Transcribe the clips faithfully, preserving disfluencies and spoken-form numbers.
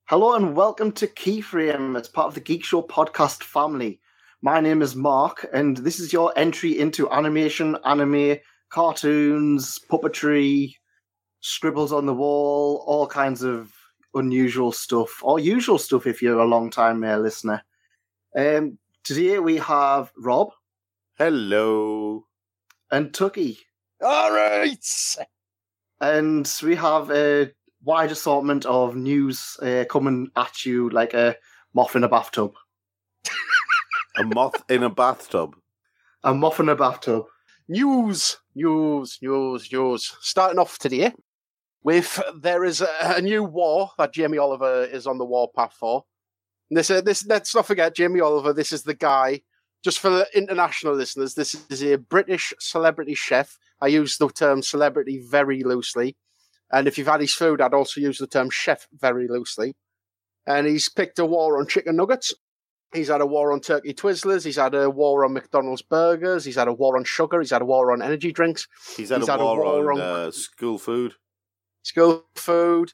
Hello and welcome to Keyframe as part of the Geek Show podcast family. My name is Mark, and this is your entry into animation, anime, cartoons, puppetry, scribbles on the wall, all kinds of unusual stuff, or usual stuff if you're a long-time uh, listener. Um, today we have Rob. Hello. And Tucky. All right. And we have a wide assortment of news uh, coming at you like a moth in a bathtub. A moth in a bathtub? A moth in a bathtub. News, news, news, news. Starting off today with there is a, a new war that Jamie Oliver is on the warpath for. And this, uh, this, let's not forget, Jamie Oliver, this is the guy, just for the international listeners, this is a British celebrity chef. I use the term celebrity very loosely. And if you've had his food, I'd also use the term chef very loosely. And he's picked a war on chicken nuggets. He's had a war on turkey Twizzlers. He's had a war on McDonald's burgers. He's had a war on sugar. He's had a war on energy drinks. He's had, he's a, had war a war on, on uh, school food. School food.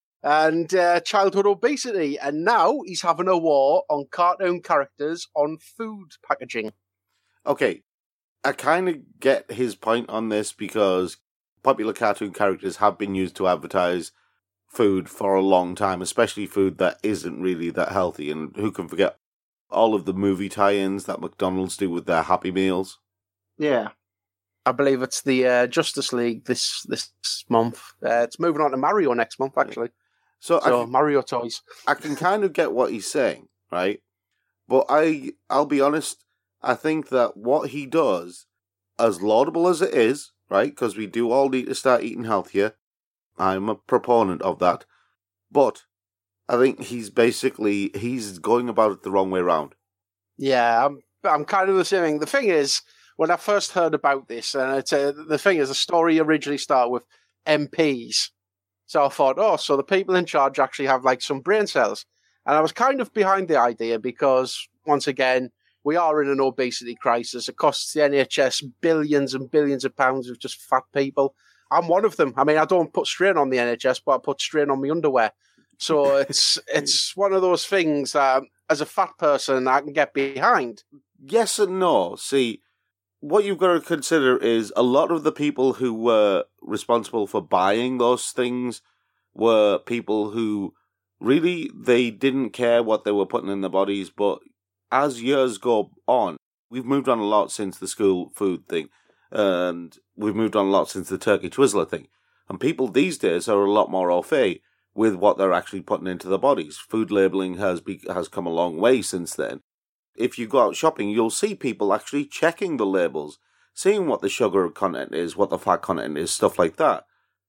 And uh, childhood obesity. And now he's having a war on cartoon characters on food packaging. Okay, I kind of get his point on this because popular cartoon characters have been used to advertise food for a long time, especially food that isn't really that healthy. And who can forget all of the movie tie-ins that McDonald's do with their Happy Meals? Yeah. I believe it's the uh, Justice League this this month. Uh, it's moving on to Mario next month, actually. So, so I, Mario toys. I can kind of get what he's saying, right? But I, I'll be honest, I think that what he does, as laudable as it is, right, because we do all need to start eating healthier, I'm a proponent of that, but I think he's basically, he's going about it the wrong way around. Yeah, I'm, I'm kind of the same thing. The thing is, when I first heard about this, and it's a, the thing is, the story originally started with M Ps. So I thought, oh, so the people in charge actually have like some brain cells. And I was kind of behind the idea because, once again, we are in an obesity crisis. It costs the N H S billions and billions of pounds of just fat people. I'm one of them. I mean, I don't put strain on the N H S, but I put strain on my underwear. So it's it's one of those things that, as a fat person, I can get behind. Yes and no. See, what you've got to consider is a lot of the people who were responsible for buying those things were people who really, they didn't care what they were putting in their bodies. But as years go on, we've moved on a lot since the school food thing. And we've moved on a lot since the turkey Twizzler thing. And people these days are a lot more au fait with what they're actually putting into their bodies. Food labelling has be, has come a long way since then. If you go out shopping, you'll see people actually checking the labels, seeing what the sugar content is, what the fat content is, stuff like that.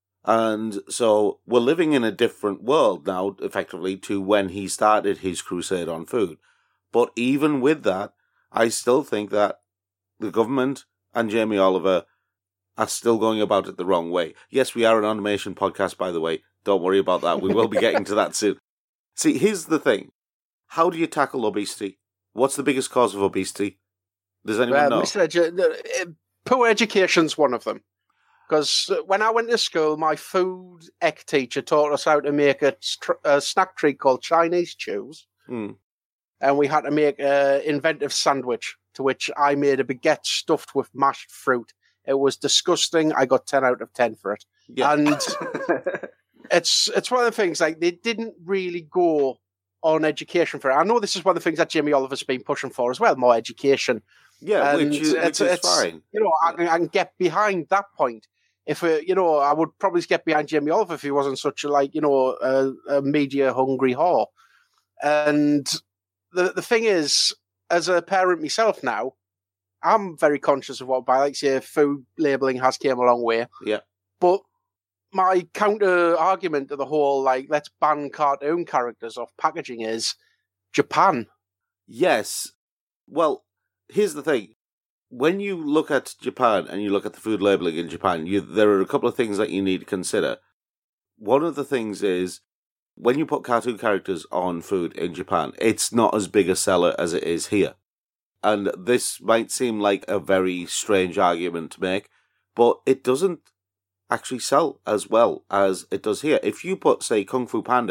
And so we're living in a different world now, effectively, to when he started his crusade on food. But even with that, I still think that the government and Jamie Oliver are still going about it the wrong way. Yes, we are an animation podcast, by the way. Don't worry about that. We will be getting to that soon. See, here's the thing. How do you tackle obesity? What's the biggest cause of obesity? Does anyone well, know? Mister Edu- poor education's one of them. Because when I went to school, my food ec teacher taught us how to make a, tr- a snack treat called Chinese chews. Mm. And we had to make an inventive sandwich, to which I made a baguette stuffed with mashed fruit. It was disgusting. I got ten out of ten for it. Yeah. And it's it's one of the things, like, they didn't really go on education for it. I know this is one of the things that Jamie Oliver's been pushing for as well, more education. Yeah, and which is, which it's, is it's, fine. You know, I, I can get behind that point. If, uh, you know, I would probably get behind Jamie Oliver if he wasn't such a, like, you know, a, a media-hungry whore. And the the thing is, as a parent myself now, I'm very conscious of what I buy. Like, say, food labelling has came a long way. Yeah. But my counter argument to the whole, like, let's ban cartoon characters off packaging is Japan. Yes. Well, here's the thing. When you look at Japan and you look at the food labelling in Japan, you, there are a couple of things that you need to consider. One of the things is, when you put cartoon characters on food in Japan, it's not as big a seller as it is here. And this might seem like a very strange argument to make, but it doesn't actually sell as well as it does here. If you put, say, Kung Fu Panda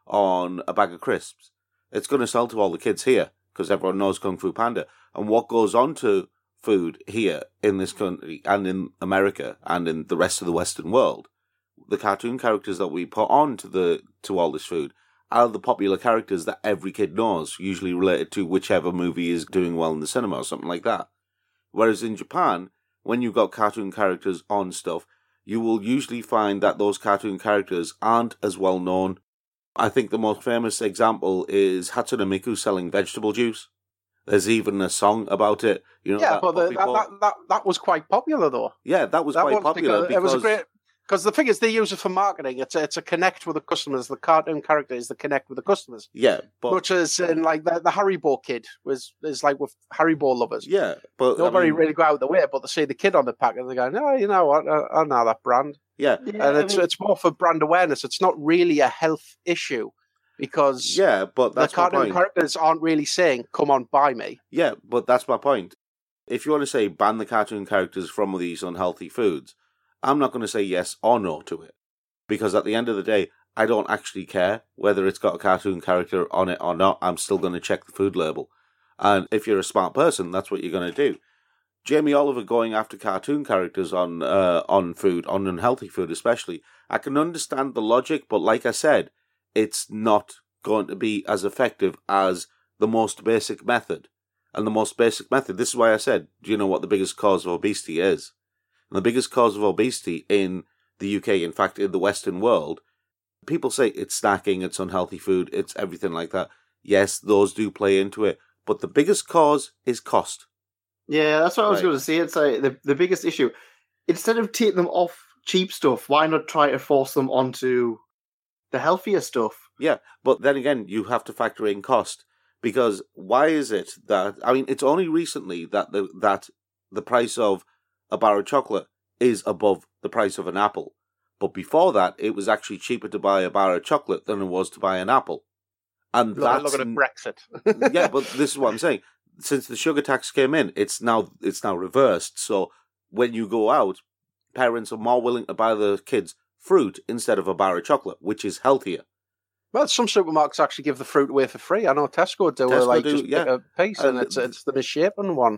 on a bag of crisps. It's going to sell to all the kids here because everyone knows Kung Fu Panda. And what goes on to food here in this country and in America and in the rest of the Western world, the cartoon characters that we put on to, the, to all this food are the popular characters that every kid knows, usually related to whichever movie is doing well in the cinema or something like that. Whereas in Japan, when you've got cartoon characters on stuff, you will usually find that those cartoon characters aren't as well known. I think the most famous example is Hatsune Miku selling vegetable juice. There's even a song about it. You know, yeah, that but the, that, that, that, that was quite popular, though. Yeah, that was that quite was popular. Because, because it was a great... Because the thing is, they use it for marketing. It's a, it's a connect with the customers. The cartoon character is the connect with the customers. Yeah, but much as in like the, the Haribo kid was is like with Haribo lovers. Yeah, but nobody I mean, really go out the way, but they see the kid on the pack and they go, "No, you know what? I, I know that brand." Yeah, yeah and it's I mean, it's more for brand awareness. It's not really a health issue because yeah, but that's the cartoon my point. characters aren't really saying, "Come on, buy me." Yeah, but that's my point. If you want to say ban the cartoon characters from these unhealthy foods, I'm not going to say yes or no to it. Because at the end of the day, I don't actually care whether it's got a cartoon character on it or not. I'm still going to check the food label. And if you're a smart person, that's what you're going to do. Jamie Oliver going after cartoon characters on uh, on food, on unhealthy food especially, I can understand the logic, but like I said, it's not going to be as effective as the most basic method. And the most basic method, this is why I said, do you know what the biggest cause of obesity is? And the biggest cause of obesity in the U K, in fact, in the Western world, people say it's snacking, it's unhealthy food, it's everything like that. Yes, those do play into it, but the biggest cause is cost. Yeah, that's what I was Right. going to say. It's like the, the biggest issue. Instead of taking them off cheap stuff, why not try to force them onto the healthier stuff? Yeah, but then again, you have to factor in cost. Because why is it that, I mean, it's only recently that the, that the price of a bar of chocolate is above the price of an apple. But before that, it was actually cheaper to buy a bar of chocolate than it was to buy an apple. And Look, that's look at Brexit. yeah, but this is what I'm saying. Since the sugar tax came in, it's now it's now reversed. So when you go out, parents are more willing to buy the kids fruit instead of a bar of chocolate, which is healthier. Well, some supermarkets actually give the fruit away for free. I know Tesco do. Tesco like do, just yeah. pick a piece, and And it's it's the misshapen one.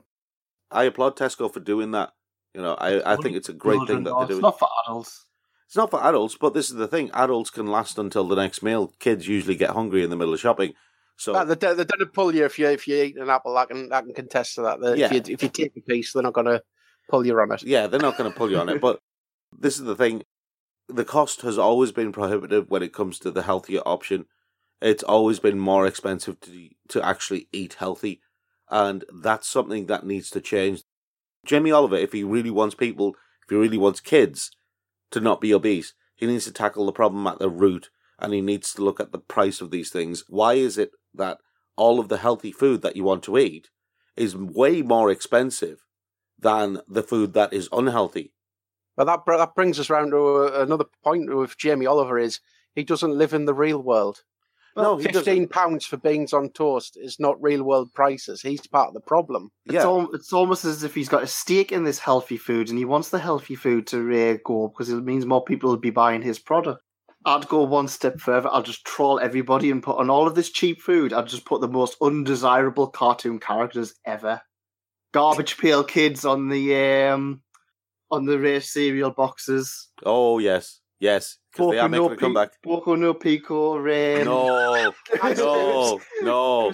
I applaud Tesco for doing that. You know, I, I think it's a great thing that they're It's doing. not for adults. It's not for adults, but this is the thing. Adults can last until the next meal. Kids usually get hungry in the middle of shopping. So But they, they don't pull you if you if you eat an apple. I can I can contest to that. They- Yeah. If you if you take a piece, they're not going to pull you on it. yeah, they're not going to pull you on it. But this is the thing. The cost has always been prohibitive when it comes to the healthier option. It's always been more expensive to to actually eat healthy. And that's something that needs to change. Jamie Oliver, if he really wants people, if he really wants kids to not be obese, he needs to tackle the problem at the root, and he needs to look at the price of these things. Why is it that all of the healthy food that you want to eat is way more expensive than the food that is unhealthy? But that br- that brings us round to uh, another point with Jamie Oliver is he doesn't live in the real world. No, he doesn't. Fifteen pounds for beans on toast is not real world prices. He's part of the problem. It's, Yeah. al- it's almost as if he's got a stake in this healthy food and he wants the healthy food to uh, go because it means more people will be buying his product. I'd go one step further. I'll just troll everybody and put on all of this cheap food. I'd just put the most undesirable cartoon characters ever. Garbage Pail Kids on the um, on the race cereal boxes. Oh, yes. Yes. Because they are making a Pi- comeback. Boku no Pico, Rain. No. No. No.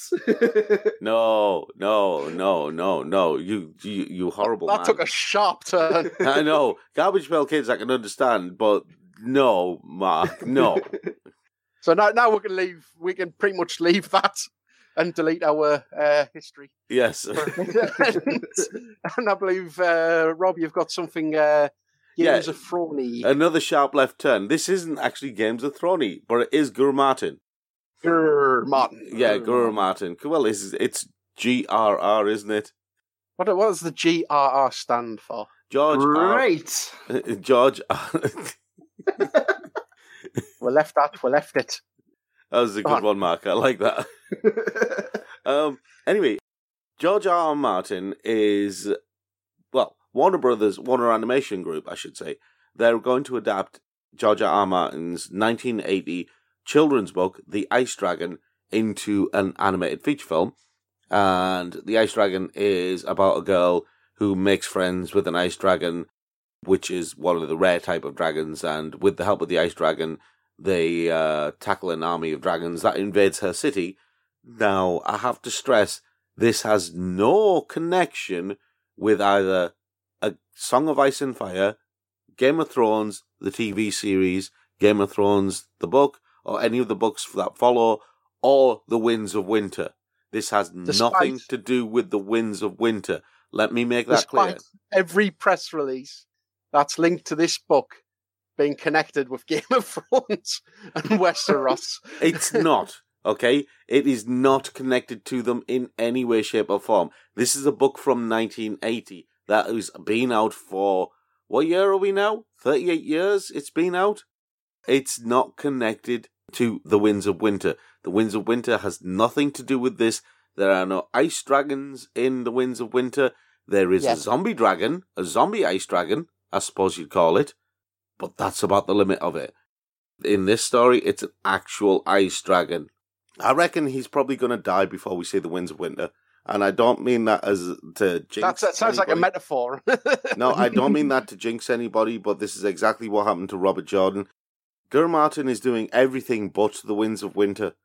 No. No. No. No. No. You, you, you horrible That man. took a sharp turn. I know. Garbage Pail Kids I can understand, but no, Mark, no. So now, now we can leave. We can pretty much leave that and delete our uh, history. Yes. and, and I believe, uh, Rob, you've got something. Uh, Yeah. Games of Throny. Another sharp left turn. This isn't actually Games of Throny, but it is Guru Martin. Grrr, Martin. Yeah, Guru Martin. Well, it's, it's G R R, isn't it? What, what does the G R R stand for? George Great. R. George R. We left that. We left it. That was a Go good on. one, Mark. I like that. Um, anyway, George R. R. Martin is, well, Warner Brothers, Warner Animation Group, I should say. They're going to adapt George R. R. Martin's nineteen eighty children's book, The Ice Dragon, into an animated feature film. And The Ice Dragon is about a girl who makes friends with an ice dragon, which is one of the rare type of dragons. And with the help of the ice dragon, they uh, tackle an army of dragons that invades her city. Now, I have to stress, this has no connection with either A Song of Ice and Fire, Game of Thrones, the T V series, Game of Thrones, the book, or any of the books that follow, or The Winds of Winter. This has Despite, nothing to do with The Winds of Winter. Let me make that clear. Every press release that's linked to this book being connected with Game of Thrones and Westeros. It's not, okay? It is not connected to them in any way, shape, or form. This is a book from nineteen eighty that has been out for, what year are we now? thirty-eight years it's been out? It's not connected to The Winds of Winter. The Winds of Winter has nothing to do with this. There are no ice dragons in The Winds of Winter. There is yes. a zombie dragon, a zombie ice dragon, I suppose you'd call it. But that's about the limit of it. In this story, it's an actual ice dragon. I reckon he's probably going to die before we see The Winds of Winter. And I don't mean that as to jinx That's, That sounds anybody. like a metaphor. No, I don't mean that to jinx anybody, but this is exactly what happened to Robert Jordan. Gur Martin is doing everything but The Winds of Winter.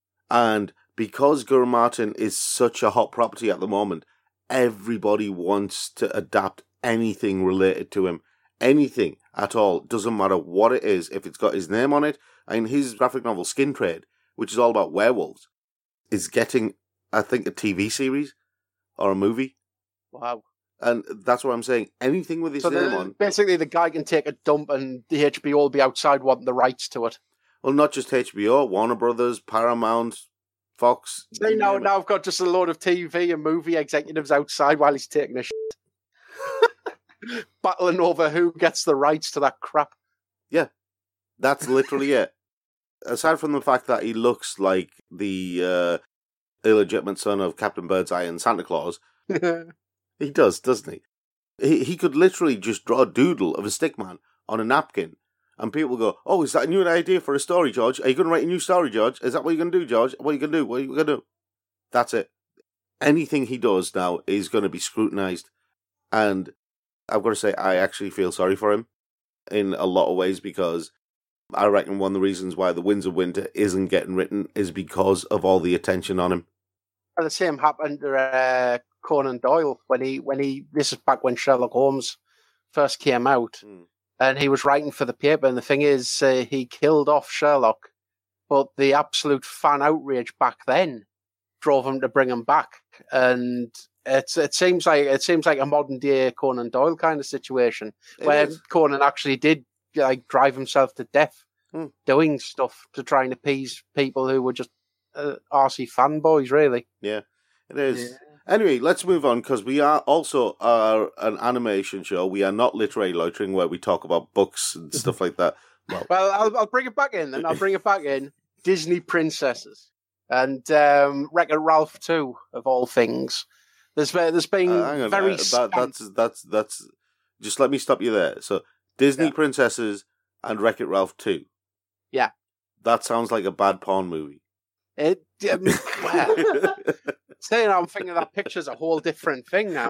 And because Gur Martin is such a hot property at the moment, everybody wants to adapt anything related to him. Anything at all. Doesn't matter what it is. If it's got his name on it. And his graphic novel, Skin Trade, which is all about werewolves, is getting, I think, a T V series or a movie. Wow. And that's what I'm saying. Anything with his so name the, on. Basically, the guy can take a dump and the H B O will be outside wanting the rights to it. Well, not just H B O, Warner Brothers, Paramount, Fox. See, now, now I've got just a load of T V and movie executives outside while he's taking a shit. Battling over who gets the rights to that crap. Yeah, that's literally it. Aside from the fact that he looks like the uh, illegitimate son of Captain Birdseye and Santa Claus, he does, doesn't he? he? He could literally just draw a doodle of a stickman on a napkin, and people go, "Oh, is that a new idea for a story, George? Are you going to write a new story, George? Is that what you're going to do, George? What are you going to do? What are you going to do?" That's it. Anything he does now is going to be scrutinized, and I've got to say, I actually feel sorry for him in a lot of ways, because I reckon one of the reasons why The Winds of Winter isn't getting written is because of all the attention on him. Well, the same happened to uh, Conan Doyle when he, when he, this is back when Sherlock Holmes first came out, mm. and he was writing for the paper, and the thing is, uh, he killed off Sherlock, but the absolute fan outrage back then drove him to bring him back, and It's it seems like it seems like a modern day Conan Doyle kind of situation, it where is. Conan actually did like drive himself to death hmm. doing stuff to try and appease people who were just uh, R C fanboys, really. Yeah, it is. Yeah. Anyway, let's move on, because we are also are an animation show. We are not literary loitering where we talk about books and stuff like that. Well, well I'll, I'll bring it back in, then. I'll bring it back in. Disney princesses and um, Wreck-It Ralph too, of all things. There's there's been uh, hang on, very uh, that, that's that's that's just let me stop you there. So Disney yeah. Princesses and Wreck-It Ralph two. Yeah, that sounds like a bad porn movie. It um, well, saying I'm thinking that picture's a whole different thing now.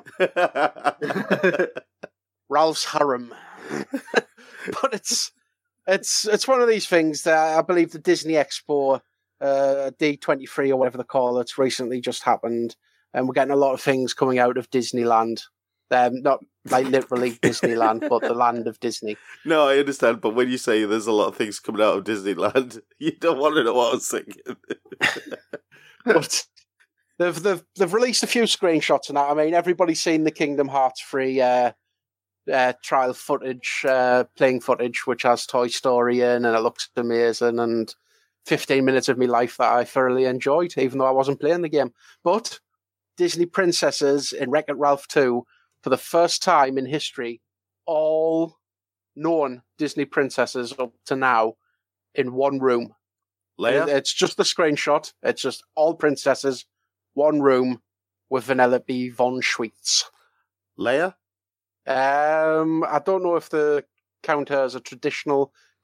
Ralph's harem, but it's it's it's one of these things that I believe the Disney Expo uh, D twenty-three or whatever they call it recently just happened. And we're getting a lot of things coming out of Disneyland. Um, not like literally Disneyland, but the land of Disney. No, I understand. But when you say there's a lot of things coming out of Disneyland, you don't want to know what I was thinking. But they've, they've, they've released a few screenshots and that. I mean, everybody's seen the Kingdom Hearts free uh, uh, trial footage, uh, playing footage, which has Toy Story in, and it looks amazing. And fifteen minutes of my life that I thoroughly enjoyed, even though I wasn't playing the game. But Disney princesses in Wreck-It Ralph two, for the first time in history, all known Disney princesses up to now in one room. Leia? It's just the screenshot. It's just all princesses, one room with Vanellope von Schweetz. Leia? Um, I don't know if they count her as a traditional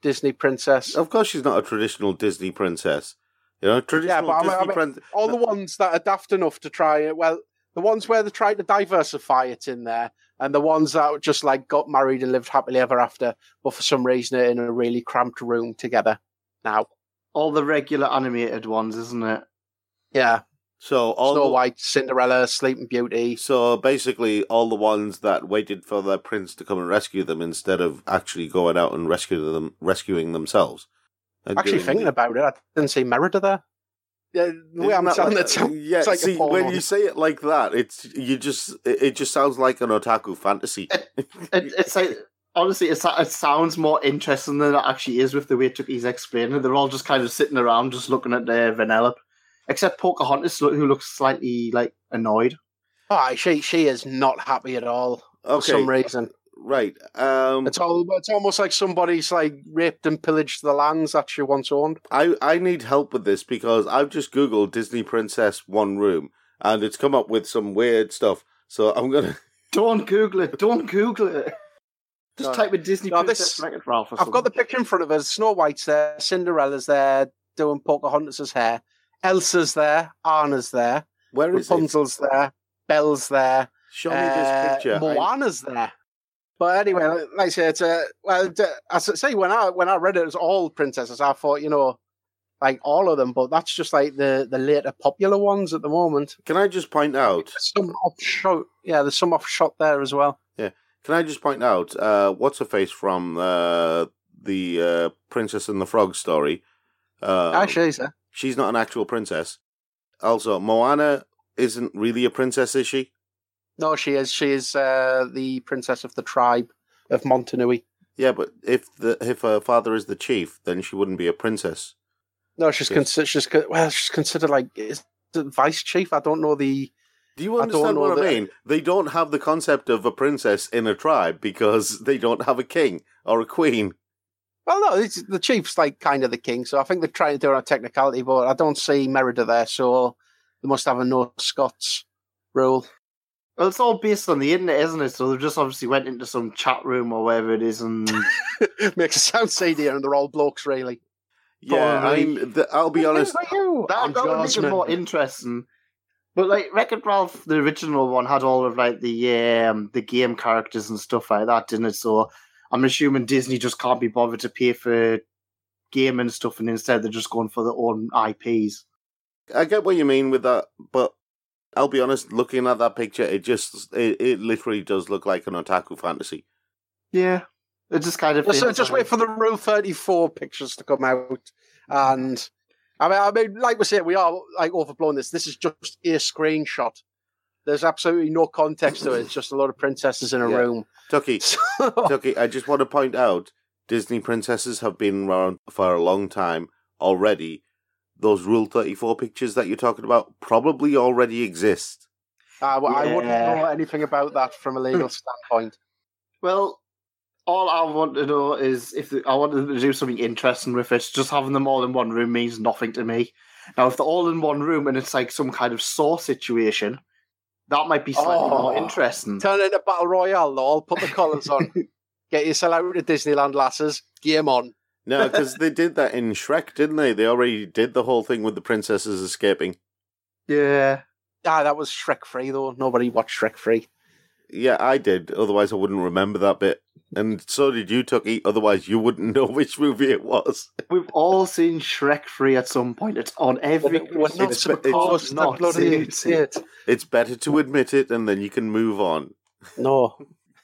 Disney princess. Of course, she's not a traditional Disney princess. You know, traditional Yeah, but I mean- Disney I mean, princess. All the ones that are daft enough to try it, well, the ones where they tried to diversify it in there, and the ones that just like got married and lived happily ever after, but for some reason are in a really cramped room together now. All the regular animated ones, isn't it? Yeah, So all Snow the, White, Cinderella, Sleeping Beauty. So basically, all the ones that waited for their prince to come and rescue them instead of actually going out and rescue them, rescuing themselves. and Actually, doing thinking the- about it, I didn't see Merida there. Yeah, the way Isn't I'm that telling like- it, sounds yeah. like see, a porno. when you say it like that, it's you just it, it just sounds like an otaku fantasy. It, it's like honestly, it's, it sounds more interesting than it actually is with the way Chucky's explaining it. They're all just kind of sitting around, just looking at their Vanellope, except Pocahontas, who looks slightly like annoyed. Oh, she she is not happy at all for Okay, some reason. right. Um, It's all it's almost like somebody's like raped and pillaged the lands that she once owned. I I need help with this because I've just googled Disney Princess One Room and it's come up with some weird stuff. So I'm gonna. Don't Google it. Don't Google it. Just No. type in Disney No, Princess this- Wreck-It Ralph or I've got the something. picture in front of us. Snow White's there, Cinderella's there, doing Pocahontas' hair. Elsa's there, Anna's there, Where is it? Rapunzel's there, Belle's there. Show me uh, this picture. I- Moana's there. But anyway, like like I say, it's a well. d- As I say, when I when I read it as all princesses, I thought, you know, like all of them. But that's just like the the later popular ones at the moment. Can I just point out? Some offshot, yeah. There's some offshot there as well. Can I just point out? Uh, what's her face from uh, the uh, Princess and the Frog story? Uh, Ah, she's there. she's not an actual princess. Also, Moana isn't really a princess, is she? No, she is. She is uh, the princess of the tribe of Montanui. Yeah, but if the if her father is the chief, then she wouldn't be a princess. No, she's Yes. considered. She's co- well, she's considered like is it vice chief. I don't know the. Do you I don't understand know what I that- mean? They don't have the concept of a princess in a tribe because they don't have a king or a queen. Well, no, it's, the chief's like kind of the king, so I think they're trying to do it on a technicality, but I don't see Merida there, so they must have a no Scots rule. Well, it's all based on the internet, isn't it? So they've just obviously went into some chat room or wherever it is, and Makes it sound seedier, and they're all blokes, really. Yeah, I Probably. mean, th- I'll be honest. Who are you? that, I'm that would make it Jasmine. more interesting. But like Wreck-It Ralph, the original one had all of like the um, the game characters and stuff like that, didn't it? So I'm assuming Disney just can't be bothered to pay for game and stuff, and instead they're just going for their own I Ps. I get what you mean with that, but I'll be honest. Looking at that picture, it just it, it literally does look like an otaku fantasy. Yeah, it just kind of. Just, feels just like- wait for the Rule thirty-four pictures to come out, and I mean, I mean, like we said, we are like overblowing this. This is just a screenshot. There's absolutely no context to it. It's just a lot of princesses in a Yeah. room. Tucky, So, Tucky, I just want to point out Disney princesses have been around for a long time already. Those Rule thirty-four pictures that you're talking about probably already exist. I, I wouldn't Yeah. know anything about that from a legal standpoint. Well, all I want to know is if the, I wanted to do something interesting with it. Just having them all in one room means nothing to me. Now, if they're all in one room and it's like some kind of Saw situation, that might be slightly Oh. more interesting. Turn it into Battle Royale, though. I'll put the collars on. Get yourself out to Disneyland, lasses. Game on. No, because they did that in Shrek, didn't they? They already did the whole thing with the princesses escaping. Yeah. Ah, that was Shrek free, though. Nobody watched Shrek free. Yeah, I did. Otherwise, I wouldn't remember that bit. And so did you, Tucky. Otherwise, you wouldn't know which movie it was. We've all seen Shrek three at some point. It's on every. We're not it's- supposed to not bloody see see it. It's better to admit it, and then you can move on. No.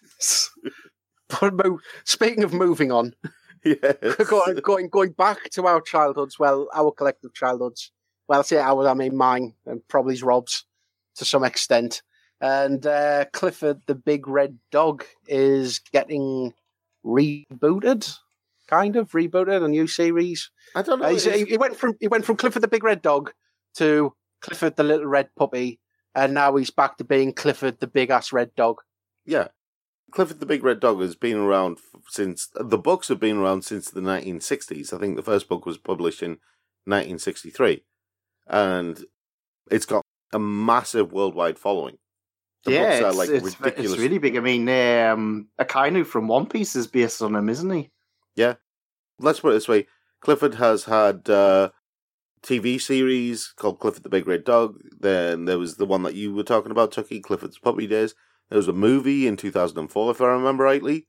But mo- speaking of moving on, Yes. going, going going back to our childhoods, well, our collective childhoods. Well, I say ours, I mean mine, and probably Rob's to some extent. And uh, Clifford the Big Red Dog is getting rebooted, kind of rebooted, a new series. I don't know. Uh, he's- it's- he, he went from he went from Clifford the Big Red Dog to Clifford the Little Red Puppy, and now he's back to being Clifford the Big Ass Red Dog. Yeah. Clifford the Big Red Dog has been around f- since... The books have been around since the nineteen sixties. I think the first book was published in nineteen sixty-three. And it's got a massive worldwide following. The yeah, books are it's, like it's, ridiculous. it's really big. I mean, um, Akainu from One Piece is based on him, isn't he? Yeah. let's put it this way. Clifford has had uh, T V series called Clifford the Big Red Dog. Then there was the one that you were talking about, Tucky, Clifford's Puppy Days. There was a movie in two thousand four, if I remember rightly.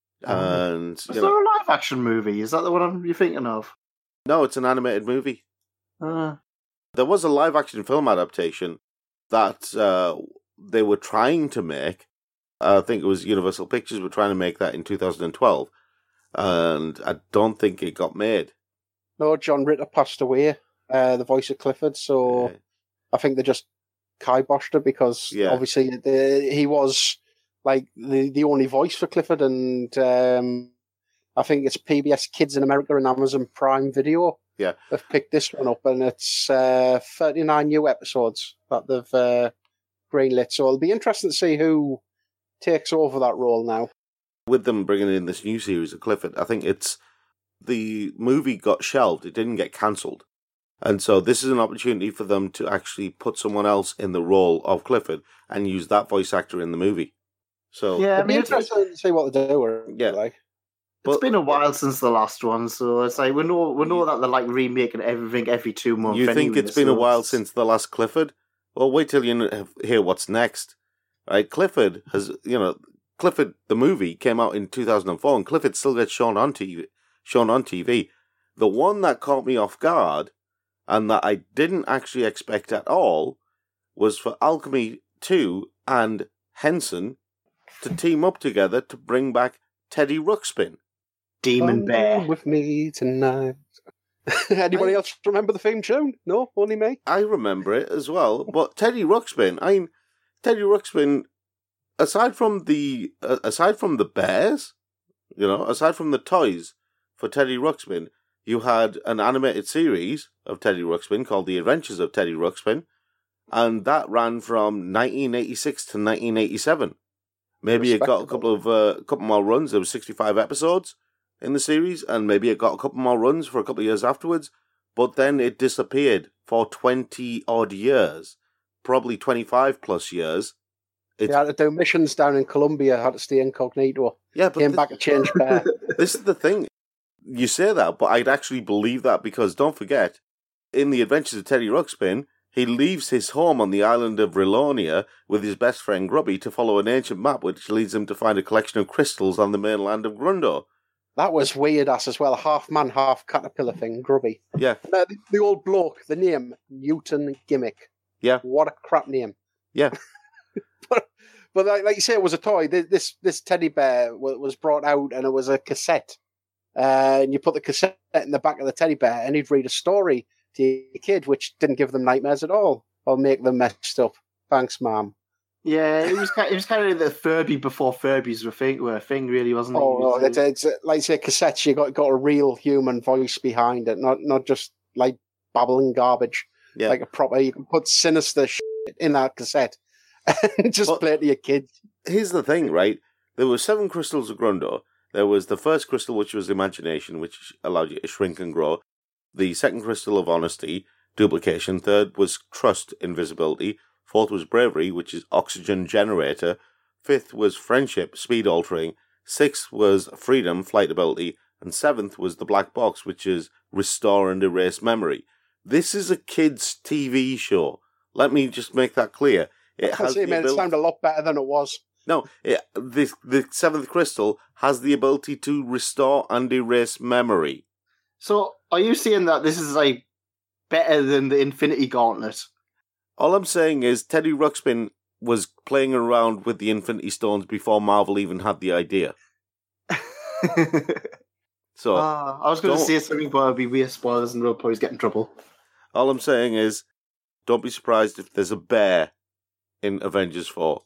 And Is you there know, a live action movie? Is that the one you're thinking of? no, it's an animated movie. Uh, There was a live action film adaptation that uh, they were trying to make. I think it was Universal Pictures were trying to make that in two thousand twelve. And I don't think it got made. No, John Ritter passed away, uh, the voice of Clifford, so Yeah. I think they just kiboshed it because Yeah. obviously the, he was like the, the only voice for Clifford, and um, I think it's P B S Kids in America and Amazon Prime Video. Yeah. They've picked this one up, and it's uh, thirty-nine new episodes that they've uh, greenlit. So it'll be interesting to see who takes over that role now. With them bringing in this new series of Clifford, I think it's the movie got shelved. It didn't get cancelled. And so this is an opportunity for them to actually put someone else in the role of Clifford and use that voice actor in the movie. So yeah, I It'll be mean, it's, interesting to see what they do. Or, Yeah. like. it's but been a while since the last one, so it's like we know we know that they're like remaking everything every two months. you think anyway, it's been a so while it's- since the last Clifford? Well, wait till you kn- hear what's next. Right? Clifford has, you know, Clifford, the movie, came out in two thousand four, and Clifford still gets shown on T V. Shown on T V. The one that caught me off guard, and that I didn't actually expect at all, was for Alchemy two and Henson to team up together to bring back Teddy Ruxpin. Demon Come Bear. with me tonight. Anybody I- else remember the theme tune? No, only me. I remember it as well, but Teddy Ruxpin, I mean, Teddy Ruxpin, aside from the uh, aside from the bears, you know, aside from the toys for Teddy Ruxpin, you had an animated series of Teddy Ruxpin called The Adventures of Teddy Ruxpin, and that ran from nineteen eighty-six to nineteen eighty-seven. Maybe it got a couple of uh, couple more runs. There was sixty-five episodes in the series, and maybe it got a couple more runs for a couple of years afterwards. But then it disappeared for twenty odd years, probably twenty-five plus years. They It's, had to do missions down in Colombia, had to stay incognito. yeah, but Came this, back to change bear. this is the thing. You say that, but I'd actually believe that because don't forget, in The Adventures of Teddy Ruxpin, he leaves his home on the island of Rilonia with his best friend Grubby to follow an ancient map which leads him to find a collection of crystals on the mainland of Grundor. That was weird ass as well. Half man, half caterpillar thing, grubby. Yeah, Uh, the, the old bloke, the name, Newton Gimmick. Yeah. What a crap name. yeah. But, but like, like you say, it was a toy. This this, this teddy bear wa- was brought out and it was a cassette. Uh, and you put the cassette in the back of the teddy bear and he'd read a story to your kid, which didn't give them nightmares at all or make them messed up. Thanks, Mom. Yeah, it was kind. It was kind of the Furby before Furbies were a thing, were a thing really, wasn't it? Oh, It no, was- it's, it's uh, like say cassettes. You got got a real human voice behind it, not not just like babbling garbage. Yeah. Like a proper. You can put sinister shit in that cassette and just But- play it to your kids. Here's the thing, right? There were seven crystals of Grundor. There was the first crystal, which was imagination, which allowed you to shrink and grow. The second crystal of honesty, duplication. Third was trust, invisibility. Fourth was bravery, which is oxygen generator. Fifth was friendship, speed altering. Sixth was freedom, flight ability. And seventh was the black box, which is restore and erase memory. This is a kid's T V show. Let me just make that clear. It I has say, the man, it ability- sounded a lot better than it was. No, it, the, the seventh crystal has the ability to restore and erase memory. So, are you saying that this is like better than the Infinity Gauntlet? All I'm saying is Teddy Ruxpin was playing around with the Infinity Stones before Marvel even had the idea. So Ah, I was going to don't- say something, but it'd be weird spoilers and we'll probably get in trouble. all I'm saying is don't be surprised if there's a bear in Avengers four.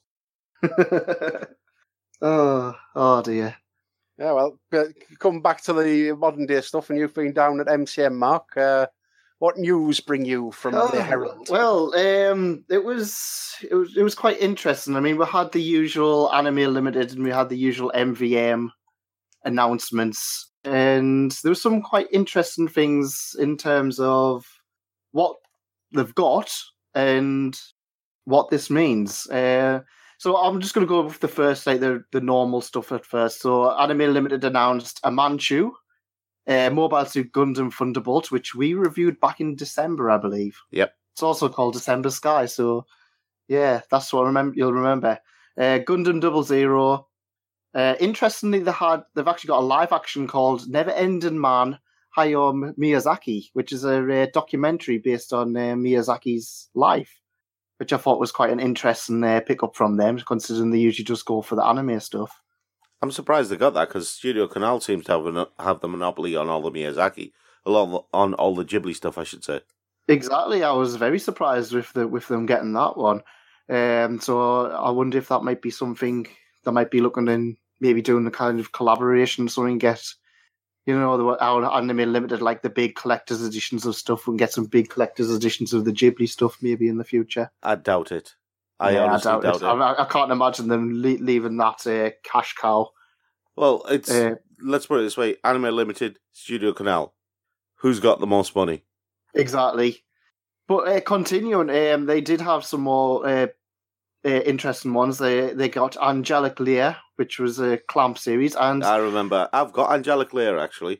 oh, oh dear. Yeah, well, but come back to the modern day stuff, and you've been down at M C M, Mark. Uh, what news bring you from Oh, the Herald? Well, um, it was it was it was quite interesting. I mean, we had the usual Anime Limited and we had the usual M V M announcements, and there were some quite interesting things in terms of what they've got and what this means. Uh, so I'm just going to go with the first, like the the normal stuff at first. So Anime Limited announced a Manchu, uh, Mobile Suit Gundam Thunderbolt, which we reviewed back in December, I believe. Yep. It's also called December Sky, so yeah, that's what I remember. You'll remember. Uh, Gundam Double Zero. Uh, interestingly, they had they've actually got a live action called Never Ending Man Hayao Miyazaki, which is a uh, documentary based on uh, Miyazaki's life, which I thought was quite an interesting uh, pickup from them, considering they usually just go for the anime stuff. I'm surprised they got that because Studio Canal seems to have an, have the monopoly on all the Miyazaki, along on all the Ghibli stuff, I should say. Exactly, I was very surprised with the with them getting that one. Um, so I wonder if that might be something that might be looking in maybe doing a kind of collaboration, something get. You know, the, our Anime Limited, like the big collector's editions of stuff, and get some big collector's editions of the Ghibli stuff maybe in the future. I doubt it. I yeah, honestly I doubt, doubt it. it. I, I can't imagine them le- leaving that uh, cash cow. Well, it's Uh, let's put it this way: Anime Limited, Studio Canal. Who's got the most money? Exactly. But uh, continuing, um, they did have some more uh, uh, interesting ones. They they got Angelic Layer, which was a Clamp series, and I remember. I've got Angelic Layer actually.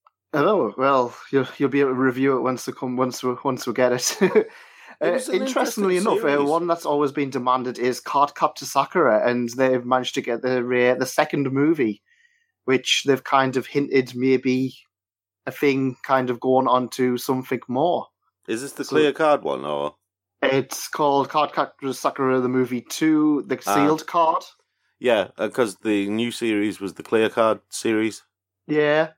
oh well, you'll you'll be able to review it once we come once we once we get it. It uh, was an interestingly interesting enough, uh, series. one that's always been demanded is Cardcaptor Sakura, and they've managed to get the uh, the second movie, which they've kind of hinted maybe a thing kind of going on to something more. Is this the So- clear card one or? It's called Cardcaptor Sakura the movie two, the Ah. sealed card. Yeah, because the new series was the clear card series. Yeah.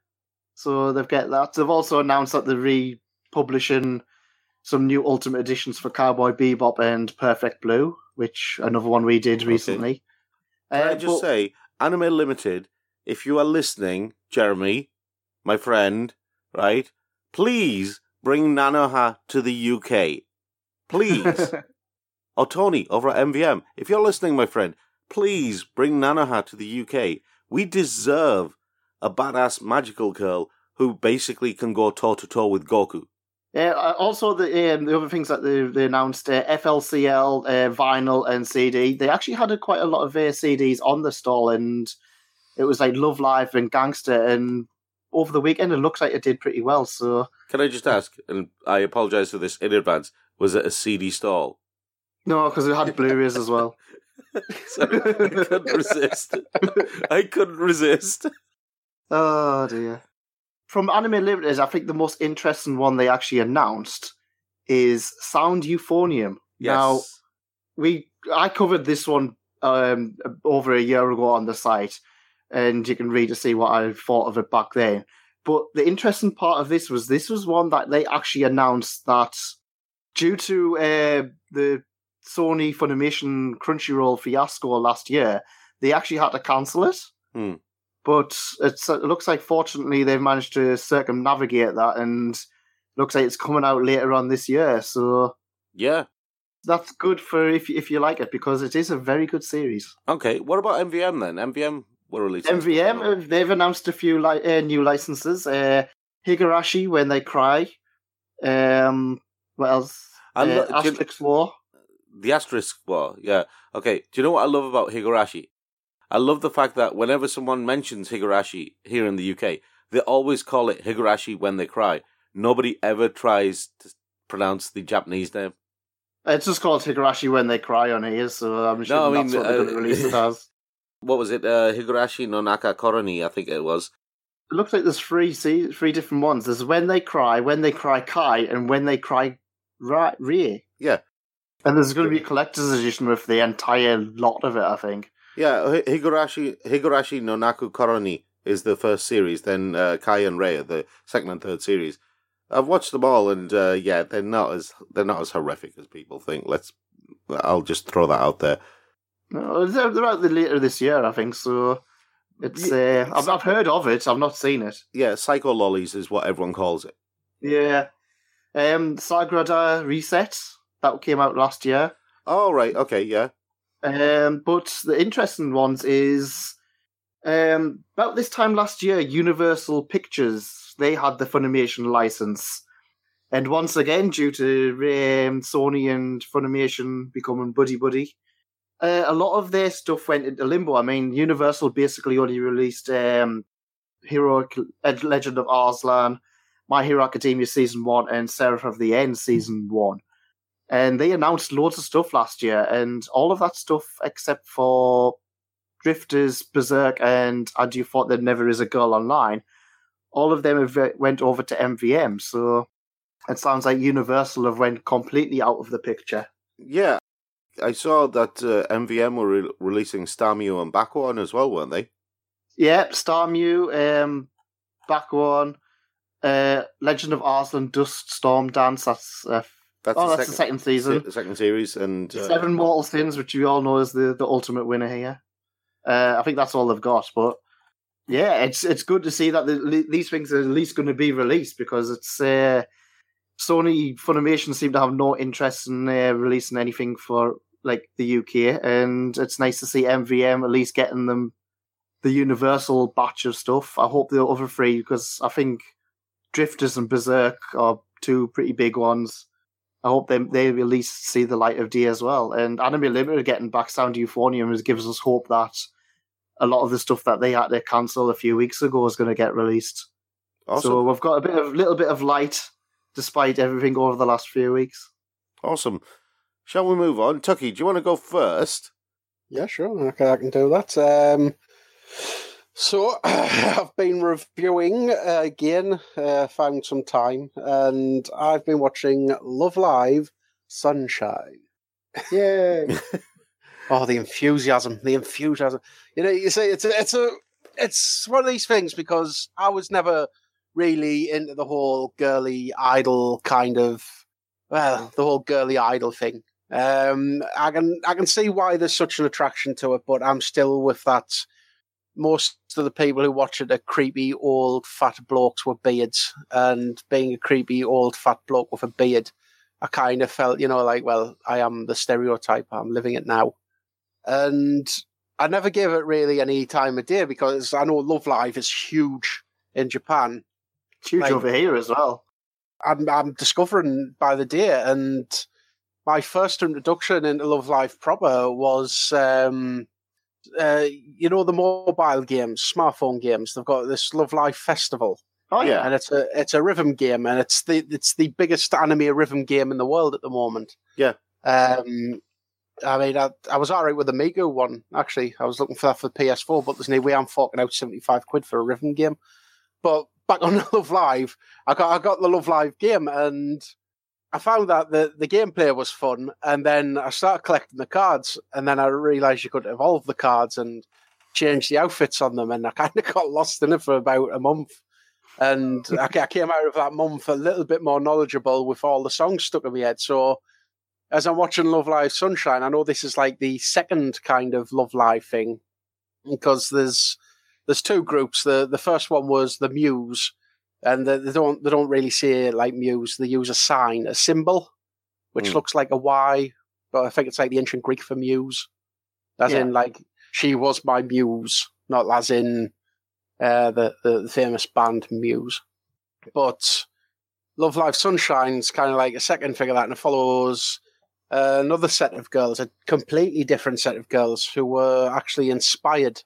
So they've got that. They've also announced that they're republishing some new Ultimate Editions for Cowboy Bebop and Perfect Blue, which another one we did Okay. recently. Can I Uh, just but- say, Anime Limited, if you are listening, Jeremy, my friend, right, please bring Nanoha to the U K. Please. Or Tony over at M V M. If you're listening, my friend, please bring Nanoha to the U K. We deserve a badass magical girl who basically can go toe-to-toe with Goku. Yeah, uh, also the um, the other things that they, they announced, uh, F L C L, uh, vinyl, and C D. They actually had a, quite a lot of uh, C Ds on the stall, and it was like Love Live and Gangster. And over the weekend, it looks like it did pretty well. So Can I just ask, and I apologise for this in advance, was it a C D stall? no, because it had Blu-rays as well. Sorry, I couldn't resist. I couldn't resist. Oh dear. From Anime Limited, I think the most interesting one they actually announced is Sound Euphonium. Yes. Now, we I covered this one um, over a year ago on the site, and you can read to see what I thought of it back then. But the interesting part of this was this was one that they actually announced that due to uh, the Sony Funimation Crunchyroll fiasco last year, they actually had to cancel it. Hmm. But it's, it looks like, fortunately, they've managed to circumnavigate that, and looks like it's coming out later on this year. So Yeah. that's good for if if you like it, because it is a very good series. Okay, what about M V M then? M V M were releasing M V M, stuff, uh, they've announced a few li- uh, new licenses. Uh, Higurashi, When They Cry. Um, what else? I lo- uh, do you- Asterix War. The Asterisk War, yeah. Okay, do you know what I love about Higurashi? I love the fact that whenever someone mentions Higurashi here in the U K, they always call it Higurashi When They Cry. Nobody ever tries to pronounce the Japanese name. It's just called Higurashi When They Cry on here, so I'm sure No, I that's mean, what they're going uh, to release it as. What was it? Uh, Higurashi no Naka Koroni, I think it was. It looks like there's three see, three different ones. There's When They Cry, When They Cry Kai, and When They Cry Ra- Rie. Yeah. And there's going to be a collector's edition with the entire lot of it, I think. Yeah, Hi- Higurashi Higurashi no Naku Koroni is the first series, then uh, Kai and Rei are the second and third series. I've watched them all, and uh, yeah, they're not as they're not as horrific as people think. Let's, I'll just throw that out there. No, they're, they're out the later this year, I think, so it's... Uh, I've, I've heard of it, I've not seen it. Yeah, Psycho Lollies is what everyone calls it. Yeah. Um, Sagrada Reset, that came out last year. Oh right, okay, yeah. Um, but the interesting ones is um, about this time last year, Universal Pictures, they had the Funimation license. And once again, due to um, Sony and Funimation becoming buddy-buddy, uh, a lot of their stuff went into limbo. I mean, Universal basically only released um, Heroic Legend of Arslan, My Hero Academia Season one, and Seraph of the End Season one. And they announced loads of stuff last year, and all of that stuff, except for Drifters, Berserk, and And You Thought There Never Is a Girl Online, all of them have went over to M V M. So it sounds like Universal have went completely out of the picture. Yeah, I saw that uh, M V M were re- releasing Starmie and Bakuon as well, weren't they? Yeah, Starmie, um, Bakuon, uh, Legend of Arslan, Dust, Storm Dance, that's... Uh, That's oh, the that's second, the second season. The second series. and uh, Seven Mortal Sins, which we all know is the, the ultimate winner here. Uh, I think that's all they've got. But yeah, it's it's good to see that the, these things are at least going to be released, because it's uh, Sony Funimation seem to have no interest in uh, releasing anything for like the U K, and it's nice to see M V M at least getting them the Universal batch of stuff. I hope the other three, because I think Drifters and Berserk are two pretty big ones. I hope they they at least see the light of day as well. And Anime Limited getting back Sound Euphonium gives us hope that a lot of the stuff that they had to cancel a few weeks ago is going to get released. Awesome. So we've got a bit of little bit of light despite everything over the last few weeks. Awesome. Shall we move on? Tucky, do you want to go first? Yeah, sure. Okay, I can do that. Um, so I've been reviewing uh, again, uh, found some time, and I've been watching Love Live Sunshine. Yay! Oh, the enthusiasm, the enthusiasm. You know, you say it's a, it's a, it's one of these things, because I was never really into the whole girly idol kind of, well, the whole girly idol thing. Um, I can, I can see why there's such an attraction to it, but I'm still with that. Most of the people who watch it are creepy old fat blokes with beards, and being a creepy old fat bloke with a beard, I kind of felt, you know, like, well, I am the stereotype. I'm living it now. And I never gave it really any time of day, because I know Love Live is huge in Japan. It's huge Like, over here as well. I'm, I'm discovering by the day, and my first introduction into Love Live proper was, um, uh, you know, the mobile games, smartphone games. They've got this Love Live Festival. Oh yeah, And it's a it's a rhythm game, and it's the it's the biggest anime rhythm game in the world at the moment. Yeah. Um, I mean, I, I was alright with the Migu one, actually. I was looking for that for the P S four, but there's no way I'm forking out seventy-five quid for a rhythm game. But back on Love Live, I got I got the Love Live game, and I found that the, the gameplay was fun, and then I started collecting the cards, and then I realised you could evolve the cards and change the outfits on them, and I kind of got lost in it for about a month. And I, I came out of that month a little bit more knowledgeable with all the songs stuck in my head. So as I'm watching Love Live Sunshine, I know this is like the second kind of Love Live thing, because there's there's two groups. The the first one was the Muse, and they, they don't they don't really say like Muse. They use a sign, a symbol, which mm. looks like a Y, but I think it's like the ancient Greek for muse, as yeah. in like she was my muse, not as in uh, the, the the famous band Muse. But Love Live Sunshine's kind of like a second figure of that, and it follows uh, another set of girls, a completely different set of girls who were actually inspired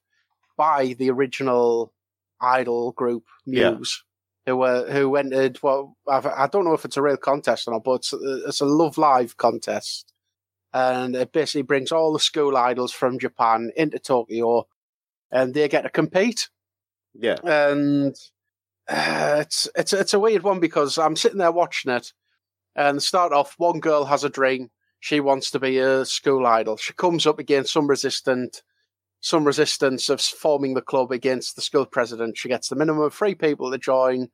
by the original idol group Muse, yeah. who were who entered. Well, I've, I don't know if it's a real contest or not, but it's a, it's a Love Live contest, and it basically brings all the school idols from Japan into Tokyo, and they get to compete. Yeah, and uh, it's it's it's a weird one, because I'm sitting there watching it, and start off, one girl has a dream. She wants to be a school idol. She comes up against some resistant. some resistance of forming the club against the school president. She gets the minimum of three people to join,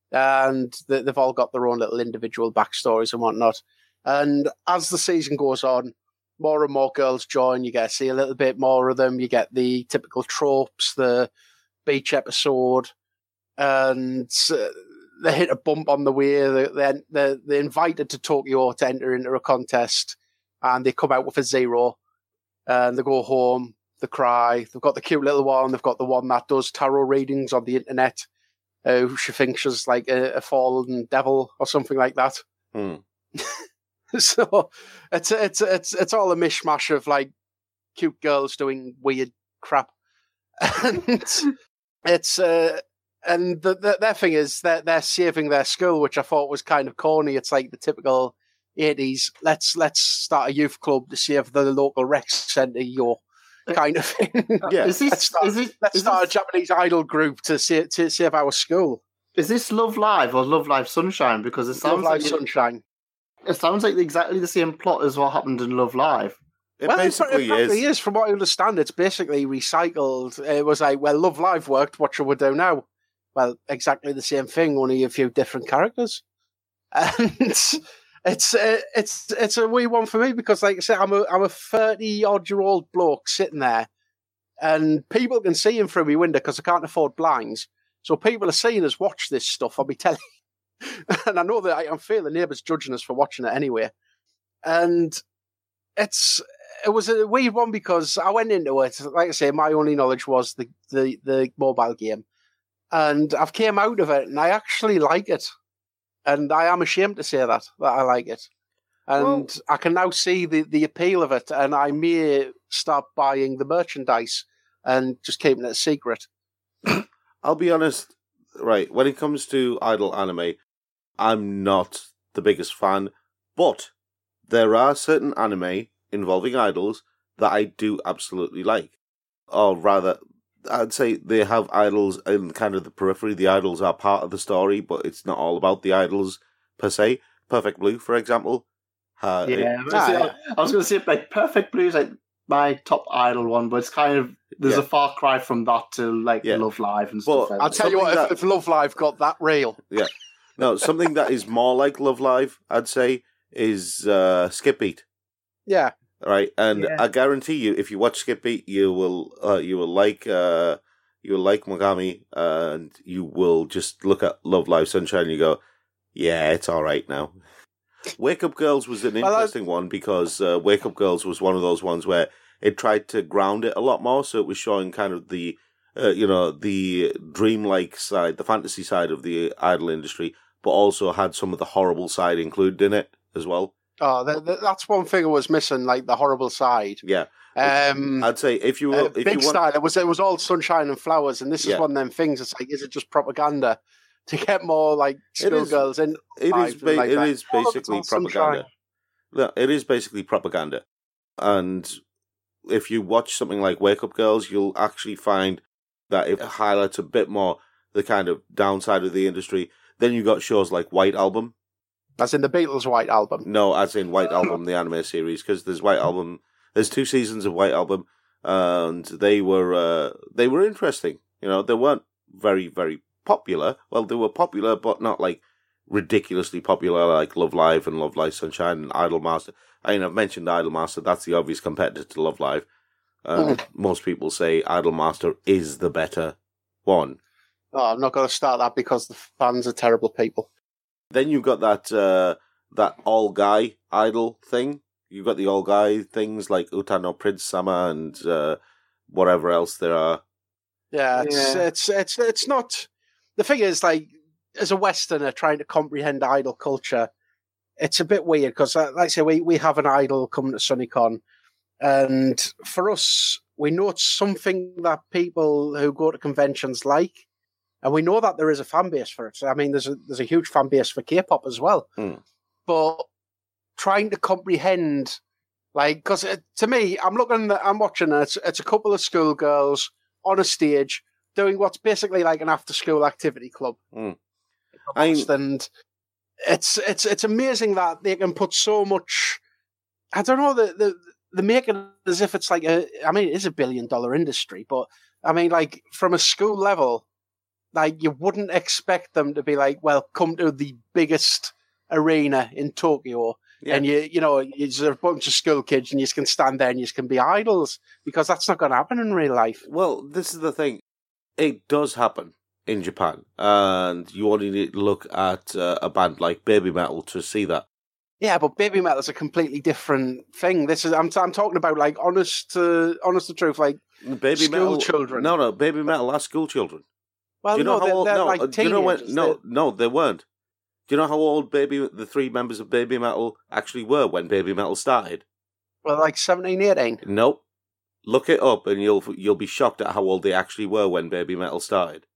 and they've all got their own little individual backstories and whatnot. And as the season goes on, more and more girls join. You get to see a little bit more of them. You get the typical tropes, the beach episode, and they hit a bump on the way. They're, they're, they're invited to Tokyo to enter into a contest, and they come out with a zero, and they go home. They cry. They've got the cute little one. They've got the one that does tarot readings on the internet, uh, who she thinks she's like a, a fallen devil or something like that. Hmm. So it's it's it's it's all a mishmash of like cute girls doing weird crap, and it's uh, and the, the, their thing is they're, they're saving their school, which I thought was kind of corny. It's like the typical eighties, let's let's start a youth club to save the local rec centre, your kind of thing. Yeah. Is this, let's start, is it, let's is start this, a Japanese idol group to save, to save our school. is this Love Live or Love Live Sunshine? Because it Love sounds Live like Sunshine. it sounds like exactly the same plot as what happened in Love Live. It well, basically it probably is. is. From what I understand, it's basically recycled. It was like, well, Love Live worked. What shall we do now? Well, exactly the same thing, only a few different characters. And it's it's uh, it's it's a wee one for me because, like I said, I'm a I'm a thirty odd year old bloke sitting there, and people can see him through my window because I can't afford blinds. So people are seeing us watch this stuff. I'll be telling, and I know that I, I'm feeling the neighbours judging us for watching it anyway. And it's it was a weird one because I went into it, like I say, my only knowledge was the the, the mobile game, and I've came out of it and I actually like it, and I am ashamed to say that that I like it, and well, I can now see the the appeal of it, and I may start buying the merchandise and just keeping it a secret. I'll be honest, right, when it comes to idol anime, I'm not the biggest fan, but there are certain anime involving idols that I do absolutely like. Or rather, I'd say they have idols in kind of the periphery. The idols are part of the story, but it's not all about the idols per se. Perfect Blue, for example. Uh, yeah, it, ah, yeah, I was going to say, like, Perfect Blue is like my top idol one, but it's kind of, there's yeah. a far cry from that to, like, yeah. Love Live and but stuff like I'll that. tell you what, that, if, if Love Live got that real. Yeah. No, something that is more like Love Live, I'd say, is uh, Skip Beat. Yeah. Right, and yeah. I guarantee you, if you watch Skip Beat, you will uh, you will like uh, you will like Mogami, uh, and you will just look at Love Live Sunshine and you go, yeah, it's all right now. Wake Up Girls was an interesting well, one because uh, Wake Up Girls was one of those ones where it tried to ground it a lot more, so it was showing kind of the uh, you know the dreamlike side, the fantasy side of the idol industry, but also had some of the horrible side included in it as well. Oh, the, the, that's one thing I was missing, like the horrible side. Yeah, um, I'd say if you were, uh, if big you want... style, it was it was all sunshine and flowers, and this is yeah. one of them things. It's like, is it just propaganda to get more like schoolgirls in? It is. Ba- like it that? is basically oh, propaganda. No, it is basically propaganda, and if you watch something like Wake Up Girls, you'll actually find that it highlights a bit more the kind of downside of the industry. Then you got shows like White Album. As in the Beatles' White Album? No, as in White Album, the anime series, because there's White Album. There's two seasons of White Album, and they were uh, they were interesting. You know, they weren't very very popular. Well, they were popular, but not like ridiculously popular like Love Live and Love Live Sunshine and Idolmaster. I mean, I've mentioned Idolmaster. That's the obvious competitor to Love Live. Uh, mm. Most people say Idolmaster is the better one. Oh, I'm not going to start that because the fans are terrible people. Then you've got that uh, that all guy idol thing. You've got the all guy things like Utano Prince Sama and uh, whatever else there are. Yeah, it's, yeah. it's it's it's not. The thing is, like, as a Westerner trying to comprehend idol culture, it's a bit weird because, uh, like I say, we we have an idol coming to SunnyCon, and for us, we know it's something that people who go to conventions like. And we know that there is a fan base for it. I mean, there's a there's a huge fan base for K-pop as well. Mm. But trying to comprehend, like, because to me, I'm looking, I'm watching it. It's, it's a couple of schoolgirls on a stage doing what's basically like an after-school activity club. Mm. And it's it's it's amazing that they can put so much. I don't know. The the they make it as if it's like a. I mean, it is a billion-dollar industry, but I mean, like from a school level. Like, you wouldn't expect them to be like, well, come to the biggest arena in Tokyo. Yeah. And, you you know, there's a bunch of school kids and you can stand there and you can be idols because that's not going to happen in real life. Well, this is the thing. It does happen in Japan. And you only need to look at uh, a band like Baby Metal to see that. Yeah, but Baby Metal is a completely different thing. This is I'm I'm talking about, like, honest to, honest to truth, like, Baby school Metal, children. No, no, Baby Metal are school children. Well, do you know no, how they're, old, they're no, like do teenagers. you know when, no, they're... no, they weren't. Do you know how old Baby, the three members of Baby Metal actually were when Baby Metal started? Well, like seventeen, eighteen. Nope. Look it up and you'll you'll be shocked at how old they actually were when Baby Metal started.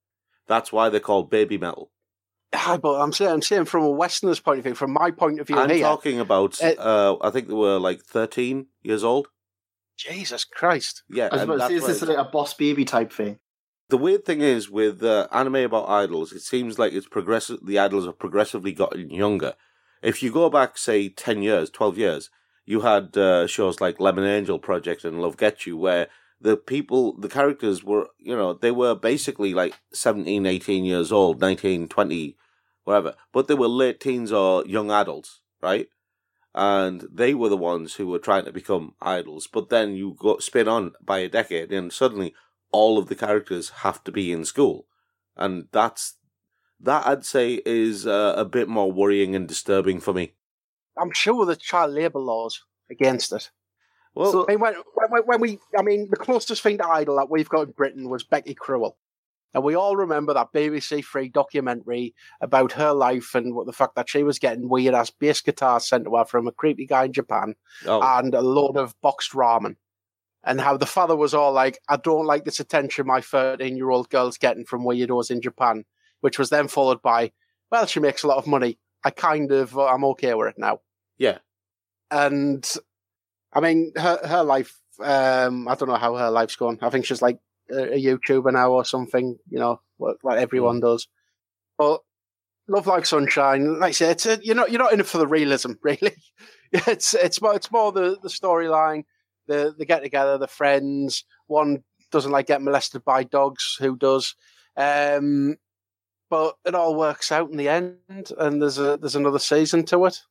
That's why they're called baby metal. Ah, but I'm saying, I'm saying from a Westerner's point of view, from my point of view I'm here. talking about, it, uh, I think they were like thirteen years old. Jesus Christ. Yeah. I was about to say, is this like a Boss Baby type thing? The weird thing is, with uh, anime about idols, it seems like it's progressive. The idols have progressively gotten younger. If you go back, say, ten years, twelve years, you had uh, shows like Lemon Angel Project and Love Get You, where the people, the characters were, you know, they were basically like seventeen, eighteen years old, nineteen, twenty, whatever. But they were late teens or young adults, right? And they were the ones who were trying to become idols. But then you go spin on by a decade, and suddenly all of the characters have to be in school. And that's, that I'd say is uh, a bit more worrying and disturbing for me. I'm sure there's child labour laws against it. Well, so, I mean, when, when, when we, I mean, the closest thing to Idol that we've got in Britain was Becky Crewell. And we all remember that B B C Three documentary about her life and what the fact that she was getting weird-ass bass guitars sent to her from a creepy guy in Japan oh. and a load of boxed ramen. And how the father was all like, I don't like this attention my thirteen-year-old girl's getting from weirdos in Japan, which was then followed by, well, she makes a lot of money. I kind of, uh, I'm okay with it now. Yeah. And, I mean, her her life, um, I don't know how her life's going. I think she's like a, a YouTuber now or something, you know, what, what everyone mm. does. But Love Like Sunshine, like I say, it's a, you're not you're not in it for the realism, really. It's it's more it's more the, the storyline. The the get together, the friends. One doesn't like getting molested by dogs. Who does? Um, but it all works out in the end, and there's a there's another season to it.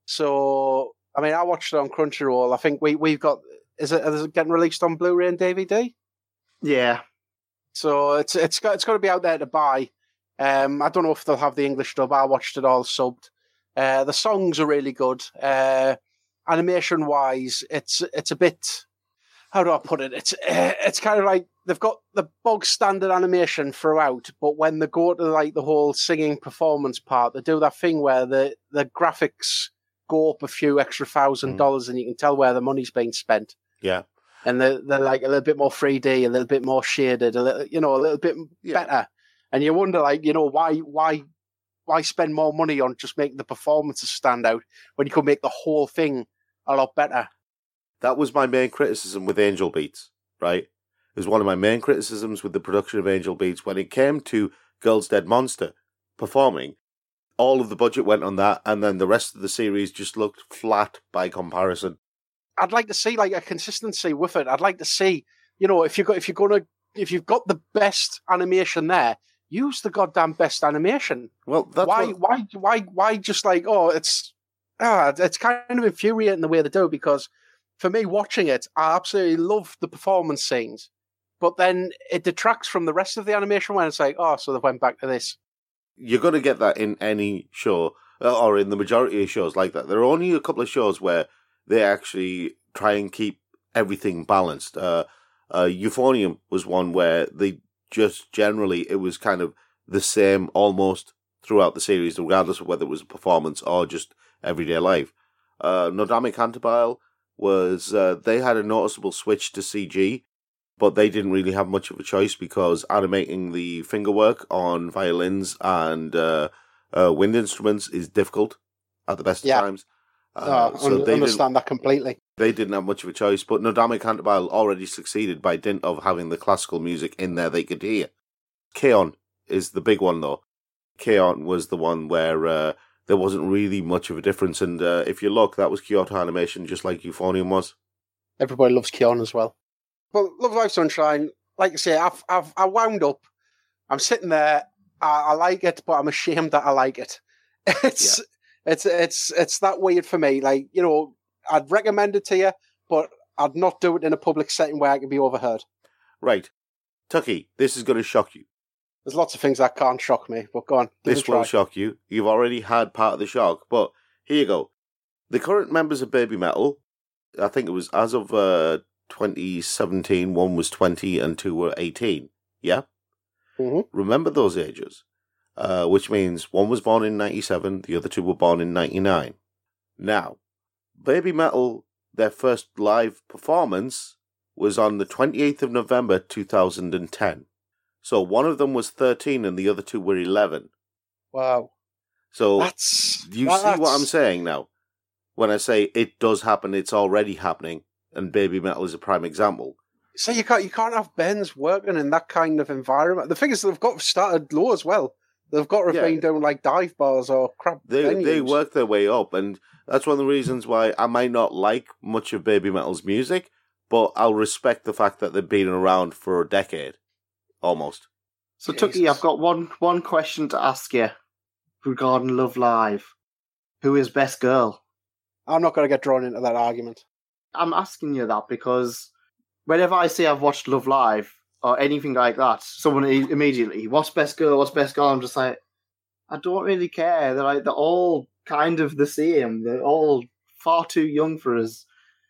So I mean, I watched it on Crunchyroll. I think we we've got is it is it getting released on Blu-ray and D V D? Yeah. So it's it's got it's got to be out there to buy. Um, I don't know if they'll have the English dub. I watched it all subbed. Uh, the songs are really good. Uh, Animation wise, it's it's a bit. How do I put it? It's uh, it's kind of like they've got the bog standard animation throughout, but when they go to like the whole singing performance part, they do that thing where the the graphics go up a few extra thousand mm. dollars, and you can tell where the money's being spent. Yeah, and they're they're like a little bit more three D, a little bit more shaded, a little you know a little bit yeah. better, and you wonder like you know why why. Why spend more money on just making the performances stand out when you could make the whole thing a lot better? That was my main criticism with Angel Beats, right? It was one of my main criticisms with the production of Angel Beats. When it came to Girls Dead Monster performing, all of the budget went on that, and then the rest of the series just looked flat by comparison. I'd like to see like a consistency with it. I'd like to see, you know, if you've got if you're gonna if you've got the best animation there, use the goddamn best animation. Well, that's why, what... why, why, why? Just like, oh, it's ah, it's kind of infuriating the way they do. Because for me, watching it, I absolutely love the performance scenes, but then it detracts from the rest of the animation when it's like, oh, so they went back to this. You're going to get that in any show, or in the majority of shows like that. There are only a couple of shows where they actually try and keep everything balanced. Uh, uh, Euphonium was one where they. Just generally, it was kind of the same almost throughout the series, regardless of whether it was a performance or just everyday life. Uh, Nodame Cantabile was, uh, they had a noticeable switch to C G, but they didn't really have much of a choice because animating the fingerwork on violins and uh, uh, wind instruments is difficult at the best yeah. of times. Uh, no, so I understand that completely. They didn't have much of a choice, but Nodame Cantabile already succeeded by dint of having the classical music in there they could hear. K-On! Is the big one, though. K-On! Was the one where uh, there wasn't really much of a difference, and uh, if you look, that was Kyoto Animation, just like Euphonium was. Everybody loves K-On! As well. Well, Love Life Sunshine, like I say, I've, I've I wound up. I'm sitting there, I, I like it, but I'm ashamed that I like it. It's... Yeah. It's it's it's that weird for me. Like, you know, I'd recommend it to you, but I'd not do it in a public setting where I can be overheard. Right. Tucky, this is going to shock you. There's lots of things that can't shock me, but go on. This will shock you. You've already had part of the shock, but here you go. The current members of Baby Metal, I think it was as of uh, twenty seventeen, one was twenty and two were eighteen. Yeah? Mm-hmm. Remember those ages. Uh, which means one was born in ninety-seven, the other two were born in ninety-nine. Now, Baby Metal, their first live performance was on the twenty-eighth of November two thousand ten. So one of them was thirteen and the other two were eleven. Wow. So That's, you that, see what that's- I'm saying now? When I say it does happen, it's already happening, and Baby Metal is a prime example. So you can't you can't have Ben's working in that kind of environment. The thing is, they've got to started low as well. They've got to have Yeah. been doing like dive bars or crap They venues. they work their way up, and that's one of the reasons why I might not like much of Baby Metal's music, but I'll respect the fact that they've been around for a decade, almost. So, Jesus. Tucky, I've got one one question to ask you regarding Love Live. Who is best girl? I'm not going to get drawn into that argument. I'm asking you that because whenever I say I've watched Love Live or anything like that, someone i- immediately, what's best girl, what's best girl? I'm just like, I don't really care. They're like, they're all kind of the same. They're all far too young for us.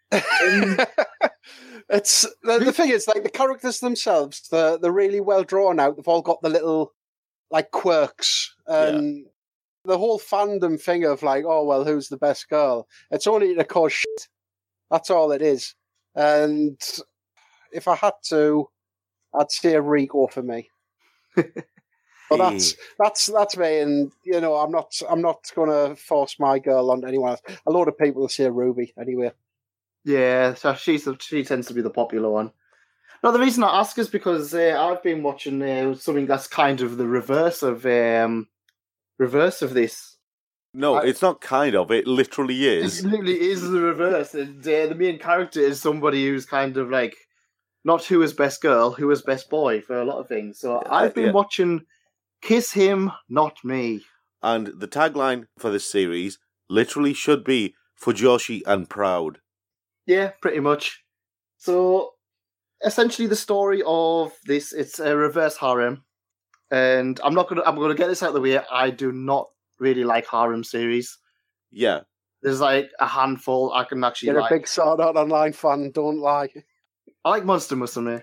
It's the, the thing is, like the characters themselves, they're, they're really well drawn out. They've all got the little like quirks and the whole fandom thing of like, oh well, who's the best girl? It's only to cause shit. That's all it is. And if I had to, I'd say Rico for me. But that's that's that's me, and you know, I'm not I'm not going to force my girl on anyone else. A lot of people will say Ruby anyway. Yeah, so she's the, she tends to be the popular one. No, the reason I ask is because uh, I've been watching uh, something that's kind of the reverse of um, reverse of this. No, I- it's not kind of. It literally It is. literally is the reverse, and uh, the main character is somebody who's kind of like not who is best girl, who is best boy for a lot of things. So Yeah, I've been yeah. watching Kiss Him, Not Me. And the tagline for this series literally should be Fujoshi and Proud. Yeah, pretty much. So essentially, the story of this it's a reverse harem, and I'm not gonna I'm gonna get this out of the way. I do not really like harem series. Yeah. There's like a handful I can actually You're like. a big Sword Art Online fan, don't lie. I like Monster Musume.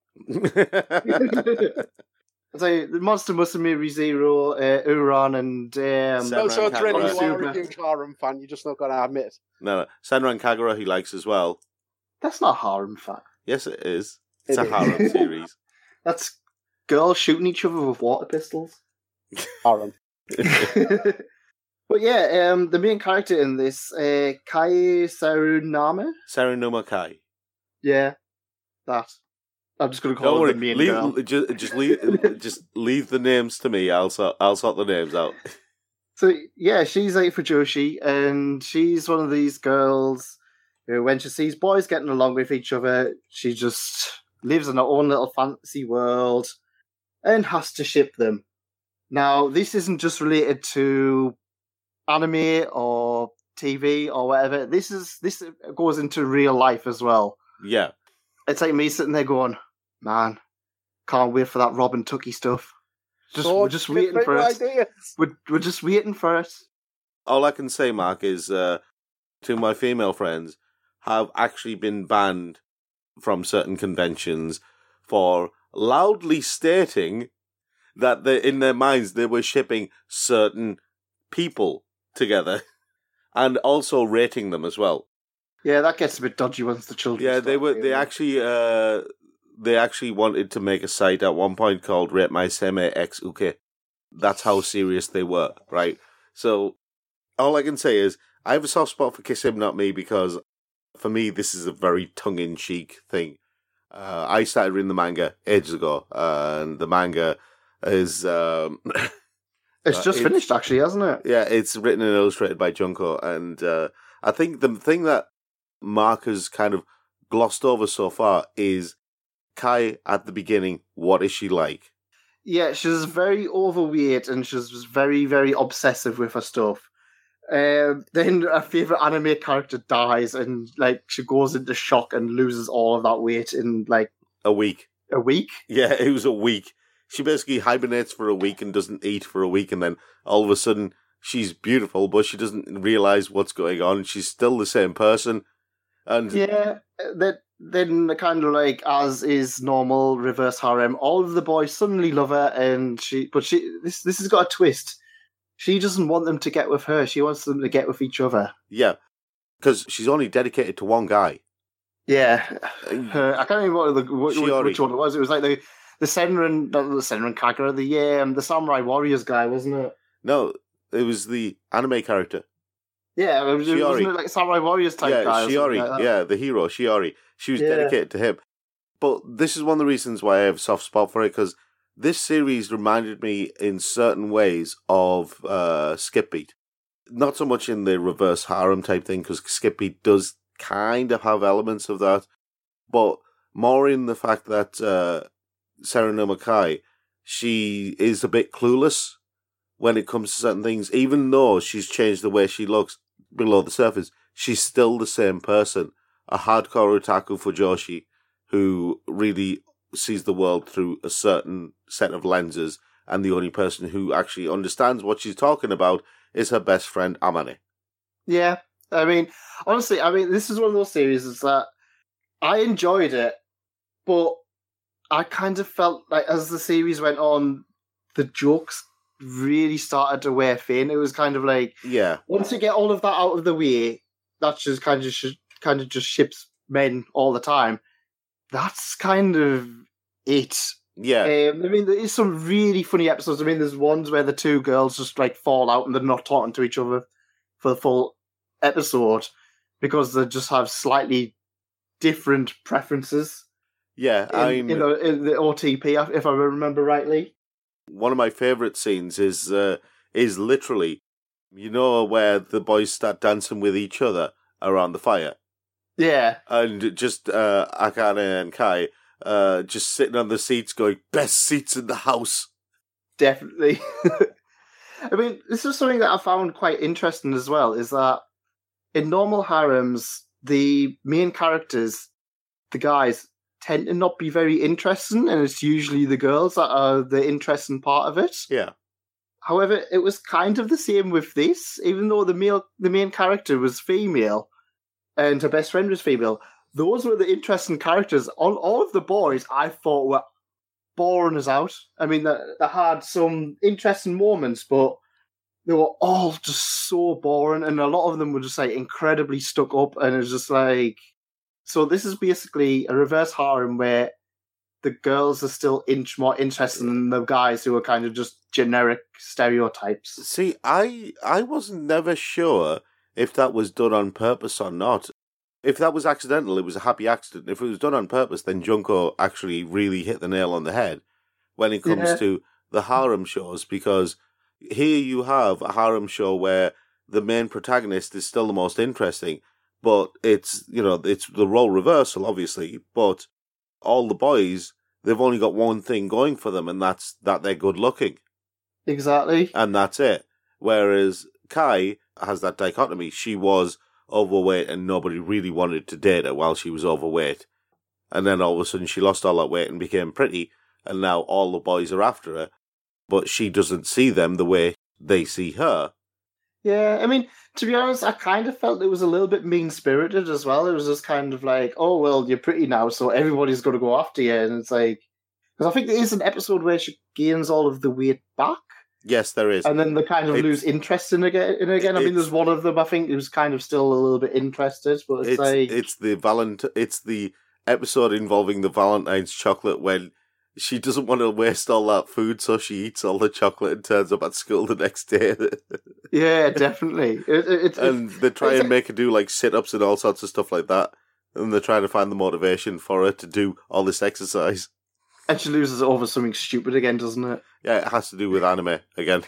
I'd say the Monster Musume, ReZero, uh, Uran, and um, Seven So, so it's really, you Kagura. are a huge harem fan. You're just not going to admit. no, no. Senran Kagura he likes as well. that's not harem fan. Yes, it is. It's It a is. harem series. That's girls shooting each other with water pistols. Harem. But yeah, um, the main character in this, uh, Kai Saruname. Serenuma Kai. Yeah, that. I'm just going to Don't call worry. her the main Leave, girl. just, just leave. Just leave the names to me. I'll sort. I'll sort the names out. So yeah, she's like Fujoshi, and she's one of these girls who, when she sees boys getting along with each other, she just lives in her own little fantasy world and has to ship them. Now, this isn't just related to anime or T V or whatever. This is this goes into real life as well. Yeah. It's like me sitting there going, "Man, can't wait for that Robin Tucky stuff." Just Oh, we're just give waiting me for it. ideas. We're we're just waiting for it. All I can say, Mark, is uh, to my female friends have actually been banned from certain conventions for loudly stating that they, in their minds they were shipping certain people together and also rating them as well. Yeah, that gets a bit dodgy once the children. Yeah, start they were. doing They it. actually. Uh, they actually wanted to make a site at one point called Rate My Seme X Uke. That's how serious they were, right? So, all I can say is I have a soft spot for Kiss Him Not Me because, for me, this is a very tongue-in-cheek thing. Uh, I started reading the manga ages ago, and the manga is. Um, It's uh, just it's- finished, actually, hasn't it? Yeah, it's written and illustrated by Junko, and uh, I think the thing that Mark has kind of glossed over so far is Kai at the beginning. What is she like? Yeah, she's very overweight and she's very, very obsessive with her stuff. Um, then her favorite anime character dies, and like she goes into shock and loses all of that weight in like A week. a week. Yeah, it was a week. She basically hibernates for a week and doesn't eat for a week, and then all of a sudden she's beautiful, but she doesn't realize what's going on. She's still the same person, and Yeah, that then kind of like as is normal reverse harem, all of the boys suddenly love her, and she but she this this has got a twist. She doesn't want them to get with her. She wants them to get with each other. yeah, because she's only dedicated to one guy. Yeah, her, I can't remember what the, what, Shiori. which one it was. It was like the the Senran, not the Senran Kagura, the um, the Samurai Warriors guy, wasn't it? No, it was the anime character. Yeah, it was, Shiori. wasn't it like Samurai Warriors type yeah, guy? or Shiori. like that? Yeah, the hero, Shiori. She was Yeah. dedicated to him. But this is one of the reasons why I have a soft spot for it, because this series reminded me in certain ways of uh, Skip Beat. Not so much in the reverse harem type thing, because Skip Beat does kind of have elements of that, but more in the fact that uh, Serenoma Kai, she is a bit clueless when it comes to certain things. Even though she's changed the way she looks below the surface, she's still the same person. A hardcore otaku fujoshi who really sees the world through a certain set of lenses, and the only person who actually understands what she's talking about is her best friend Amane. Yeah, I mean, honestly, I mean, this is one of those series is that I enjoyed it, but I kind of felt like as the series went on, the jokes really started to wear thin. It was kind of like, Yeah, once you get all of that out of the way, that's just kind of sh- kind of just ships men all the time. That's kind of it. yeah, Um, I mean, there is some really funny episodes. I mean, there's ones where the two girls just like fall out and they're not talking to each other for the full episode because they just have slightly different preferences. yeah. In, I'm, in, the, in the O T P, if I remember rightly. one of my favourite scenes is uh, is literally, you know, where the boys start dancing with each other around the fire. Yeah, And just uh, Akane and Kai uh, just sitting on the seats going, best seats in the house. definitely. I mean, this is something that I found quite interesting as well, is that in normal harems, the main characters, the guys, tend to not be very interesting, and it's usually the girls that are the interesting part of it. Yeah. However, it was kind of the same with this, even though the male, the main character was female, and her best friend was female. Those were the interesting characters. All, all of the boys I thought were boring as out. I mean, they, they had some interesting moments, but they were all just so boring, and a lot of them were just like incredibly stuck up, and it was just like. So this is basically a reverse harem where the girls are still inch more interested than the guys who are kind of just generic stereotypes. See, I I wasn't never sure if that was done on purpose or not. If that was accidental, it was a happy accident. If it was done on purpose, then Junko actually really hit the nail on the head when it comes Yeah. to the harem shows, because here you have a harem show where the main protagonist is still the most interesting, but it's, you know, it's the role reversal, obviously, but all the boys, they've only got one thing going for them, and that's that they're good looking. Exactly. And that's it. Whereas Kai has that dichotomy. She was overweight and nobody really wanted to date her while she was overweight. And then all of a sudden she lost all that weight and became pretty, and now all the boys are after her. But she doesn't see them the way they see her. Yeah, I mean, to be honest, I kind of felt it was a little bit mean-spirited as well. It was just kind of like, oh, well, you're pretty now, so everybody's going to go after you. And it's like, because I think there is an episode where she gains all of the weight back, Yes, there is. and then they kind of It's- lose interest in again. In again. I mean, it's- there's one of them, I think, who's kind of still a little bit interested, but it's, It's like... it's the valent it's the episode involving the Valentine's chocolate when she doesn't want to waste all that food, so she eats all the chocolate and turns up at school the next day. Yeah, definitely. It, it, it, And they try it's and a- make her do like sit-ups and all sorts of stuff like that. And they're trying to find the motivation for her to do all this exercise. and she loses it over something stupid again, doesn't it? Yeah, it has to do with anime again.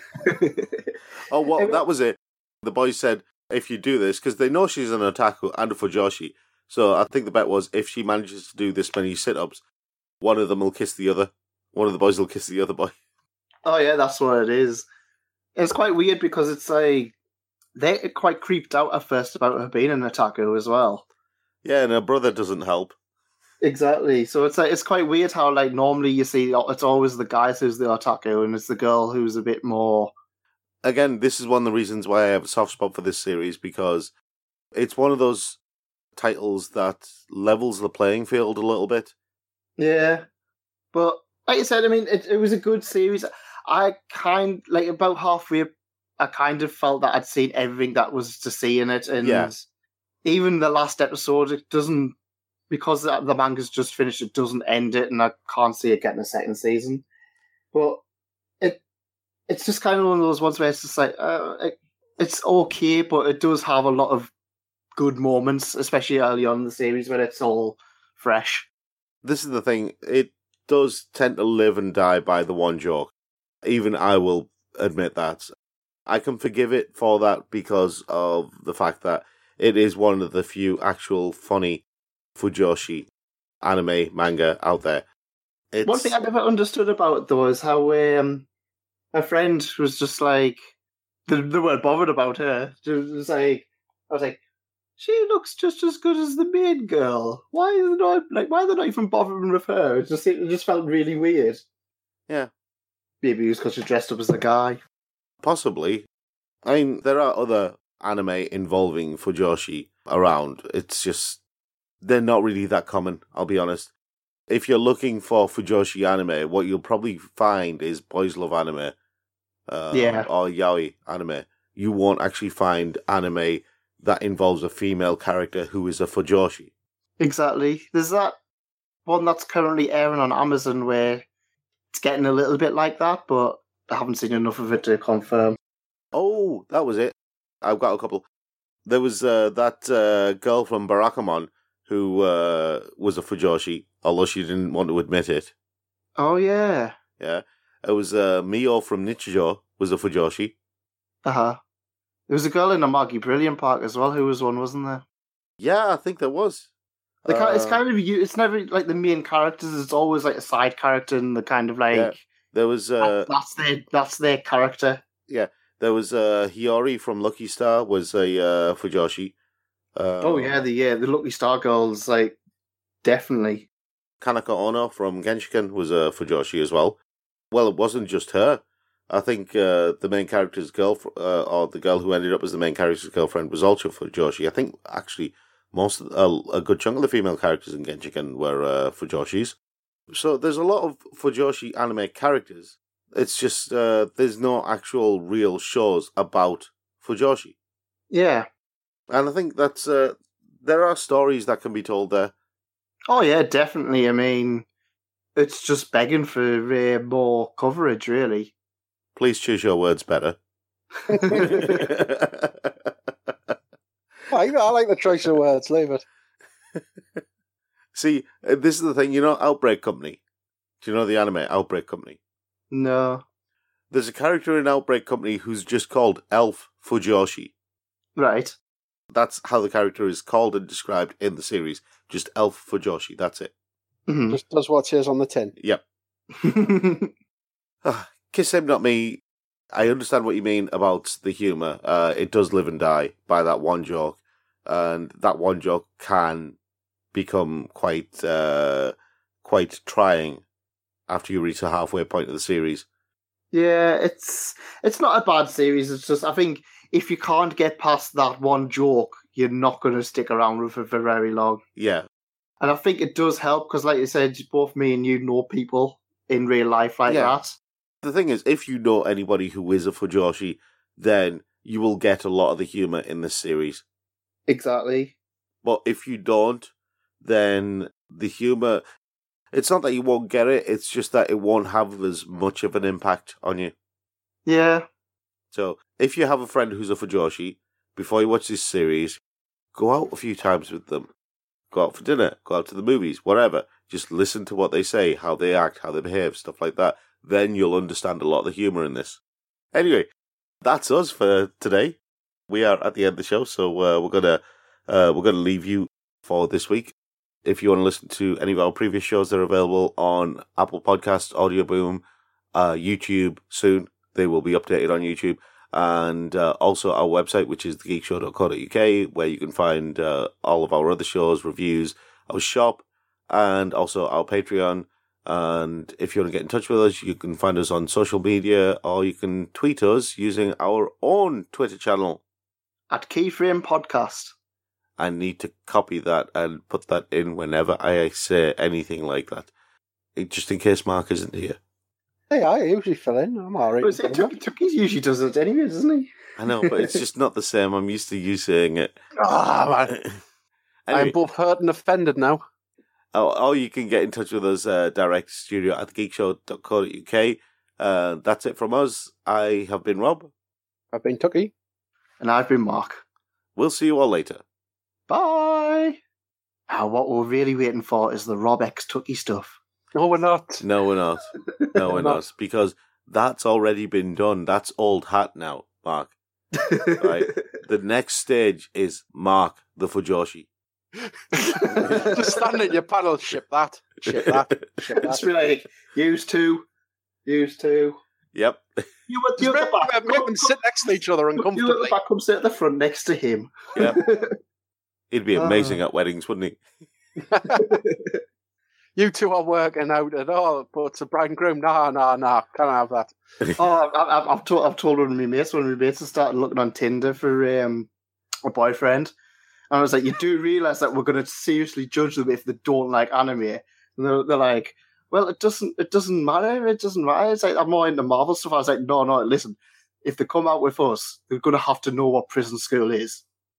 Oh, well, I mean- that was it. The boys said, if you do this, because they know she's an otaku and a fujoshi, so I think the bet was if she manages to do this many sit-ups, one of them will kiss the other. One of the boys will kiss the other boy. Oh yeah, that's what it is. It's quite weird because it's like they're quite creeped out at first about her being an otaku as well. Yeah, and her brother doesn't help. Exactly. So it's like it's quite weird how like normally you see it's always the guys who's the otaku and it's the girl who's a bit more. Again, this is one of the reasons why I have a soft spot for this series, because it's one of those titles that levels the playing field a little bit. Yeah, but like you said, I mean, it, it was a good series. I kind like about halfway, I kind of felt that I'd seen everything that was to see in it, and Yeah. even the last episode, it doesn't because the the manga's just finished, it doesn't end it, and I can't see it getting a second season. But it it's just kind of one of those ones where it's just like uh, it, it's okay, but it does have a lot of good moments, especially early on in the series when it's all fresh. This is the thing; it does tend to live and die by the one joke. Even I will admit that. I can forgive it for that because of the fact that it is one of the few actual funny Fujoshi anime manga out there. It's... One thing I never understood about it, though, is how um, a friend was just like, they, they weren't bothered about her. She was like, I was like, she looks just as good as the main girl. Why is it not like? Why are they not even bothering with her? It just it just felt really weird. Yeah, maybe it was because she dressed up as the guy. Possibly. I mean, there are other anime involving Fujoshi around. It's just they're not really that common. I'll be honest. If you're looking for Fujoshi anime, what you'll probably find is boys love anime, uh, yeah, or yaoi anime. You won't actually find anime that involves a female character who is a Fujoshi. Exactly. There's that one that's currently airing on Amazon where it's getting a little bit like that, but I haven't seen enough of it to confirm. Oh, that was it. I've got a couple. There was uh, that uh, girl from Barakamon who uh, was a Fujoshi, although she didn't want to admit it. Oh, yeah. Yeah. It was uh, Mio from Nichijou was a Fujoshi. Uh-huh. There was a girl in Amagi Brilliant Park as well who was one, wasn't there? Yeah, I think there was. The uh, it's kind of it's never like the main characters. It's always like a side character and the kind of like yeah. There was uh, that, that's their that's their character. Yeah, there was uh, Hiyori from Lucky Star was a uh, Fujoshi. Uh, oh yeah, the yeah the Lucky Star girls like definitely. Kanako Ono from Genshiken was a Fujoshi as well. Well, it wasn't just her. I think uh, the main character's girlfriend, uh, or the girl who ended up as the main character's girlfriend, was also Fujoshi. I think actually most of, uh, a good chunk of the female characters in Genshiken were uh, Fujoshis. So there's a lot of Fujoshi anime characters. It's just uh, there's no actual real shows about Fujoshi. Yeah, and I think that's uh, there are stories that can be told there. Oh yeah, definitely. I mean, it's just begging for uh, more coverage, really. Please choose your words better. I, I like the choice of words. Leave it. See, this is the thing. You know, Outbreak Company. Do you know the anime Outbreak Company? No. There's a character in Outbreak Company who's just called Elf Fujoshi. Right. That's how the character is called and described in the series. Just Elf Fujoshi. That's it. Mm-hmm. Just does what says on the tin. Yep. Kiss Him Not Me. I understand what you mean about the humour. Uh, it does live and die by that one joke. And that one joke can become quite uh, quite trying after you reach the halfway point of the series. Yeah, it's it's not a bad series. It's just, I think, if you can't get past that one joke, you're not going to stick around with it for very long. Yeah. And I think it does help, because like you said, both me and you know people in real life like yeah. that. The thing is, if you know anybody who is a Fujoshi, then you will get a lot of the humour in this series. Exactly. But if you don't, then the humour... It's not that you won't get it, it's just that it won't have as much of an impact on you. Yeah. So, if you have a friend who's a Fujoshi, before you watch this series, go out a few times with them. Go out for dinner, go out to the movies, whatever. Just listen to what they say, how they act, how they behave, stuff like that. Then you'll understand a lot of the humour in this. Anyway, that's us for today. We are at the end of the show, so uh, we're gonna uh, we're gonna leave you for this week. If you want to listen to any of our previous shows, they're available on Apple Podcasts, Audio Boom, uh, YouTube soon. They will be updated on YouTube. And uh, also our website, which is the geek show dot co dot uk, where you can find uh, all of our other shows, reviews, our shop, and also our Patreon. And if you want to get in touch with us, you can find us on social media, or you can tweet us using our own Twitter channel. At Keyframe Podcast. I need to copy that and put that in whenever I say anything like that. Just in case Mark isn't here. Hey, I usually fill in. I'm alright. Well, Tucky, Tucky usually does it anyway, doesn't he? I know, but it's just not the same. I'm used to you saying it. Ah, oh, man. Anyway. I'm both hurt and offended now. or, or you can get in touch with us uh, direct studio at the geek show dot co dot uk. Uh, that's it from us. I have been Rob. I've been Tucky. And I've been Mark. We'll see you all later. Bye! Now, what we're really waiting for is the Rob X Tucky stuff. No, we're not. No, we're not. No, we're not. Because that's already been done. That's old hat now, Mark. Right? The next stage is Mark the Fujoshi. Just stand at your panel, ship that. Ship that. Ship that. Just be like, use two. Use two. Yep. You were Just the make, back. make Come- them sit next to each other You at uncomfortably. the back, come sit at the front next to him. Yep. He'd be amazing Uh. at weddings, wouldn't he? You two are working out at all, but it's a bride and groom. Nah, nah, nah. Can't have that. Oh, I've, I've, I've, told, I've told one of my mates, one of my mates has started looking on Tinder for um, a boyfriend. And I was like, you do realise that we're going to seriously judge them if they don't like anime. And they're, they're like, well, it doesn't it doesn't matter. It doesn't matter. It's like, I'm more into Marvel stuff. I was like, no, no, listen. If they come out with us, they're going to have to know what prison school is.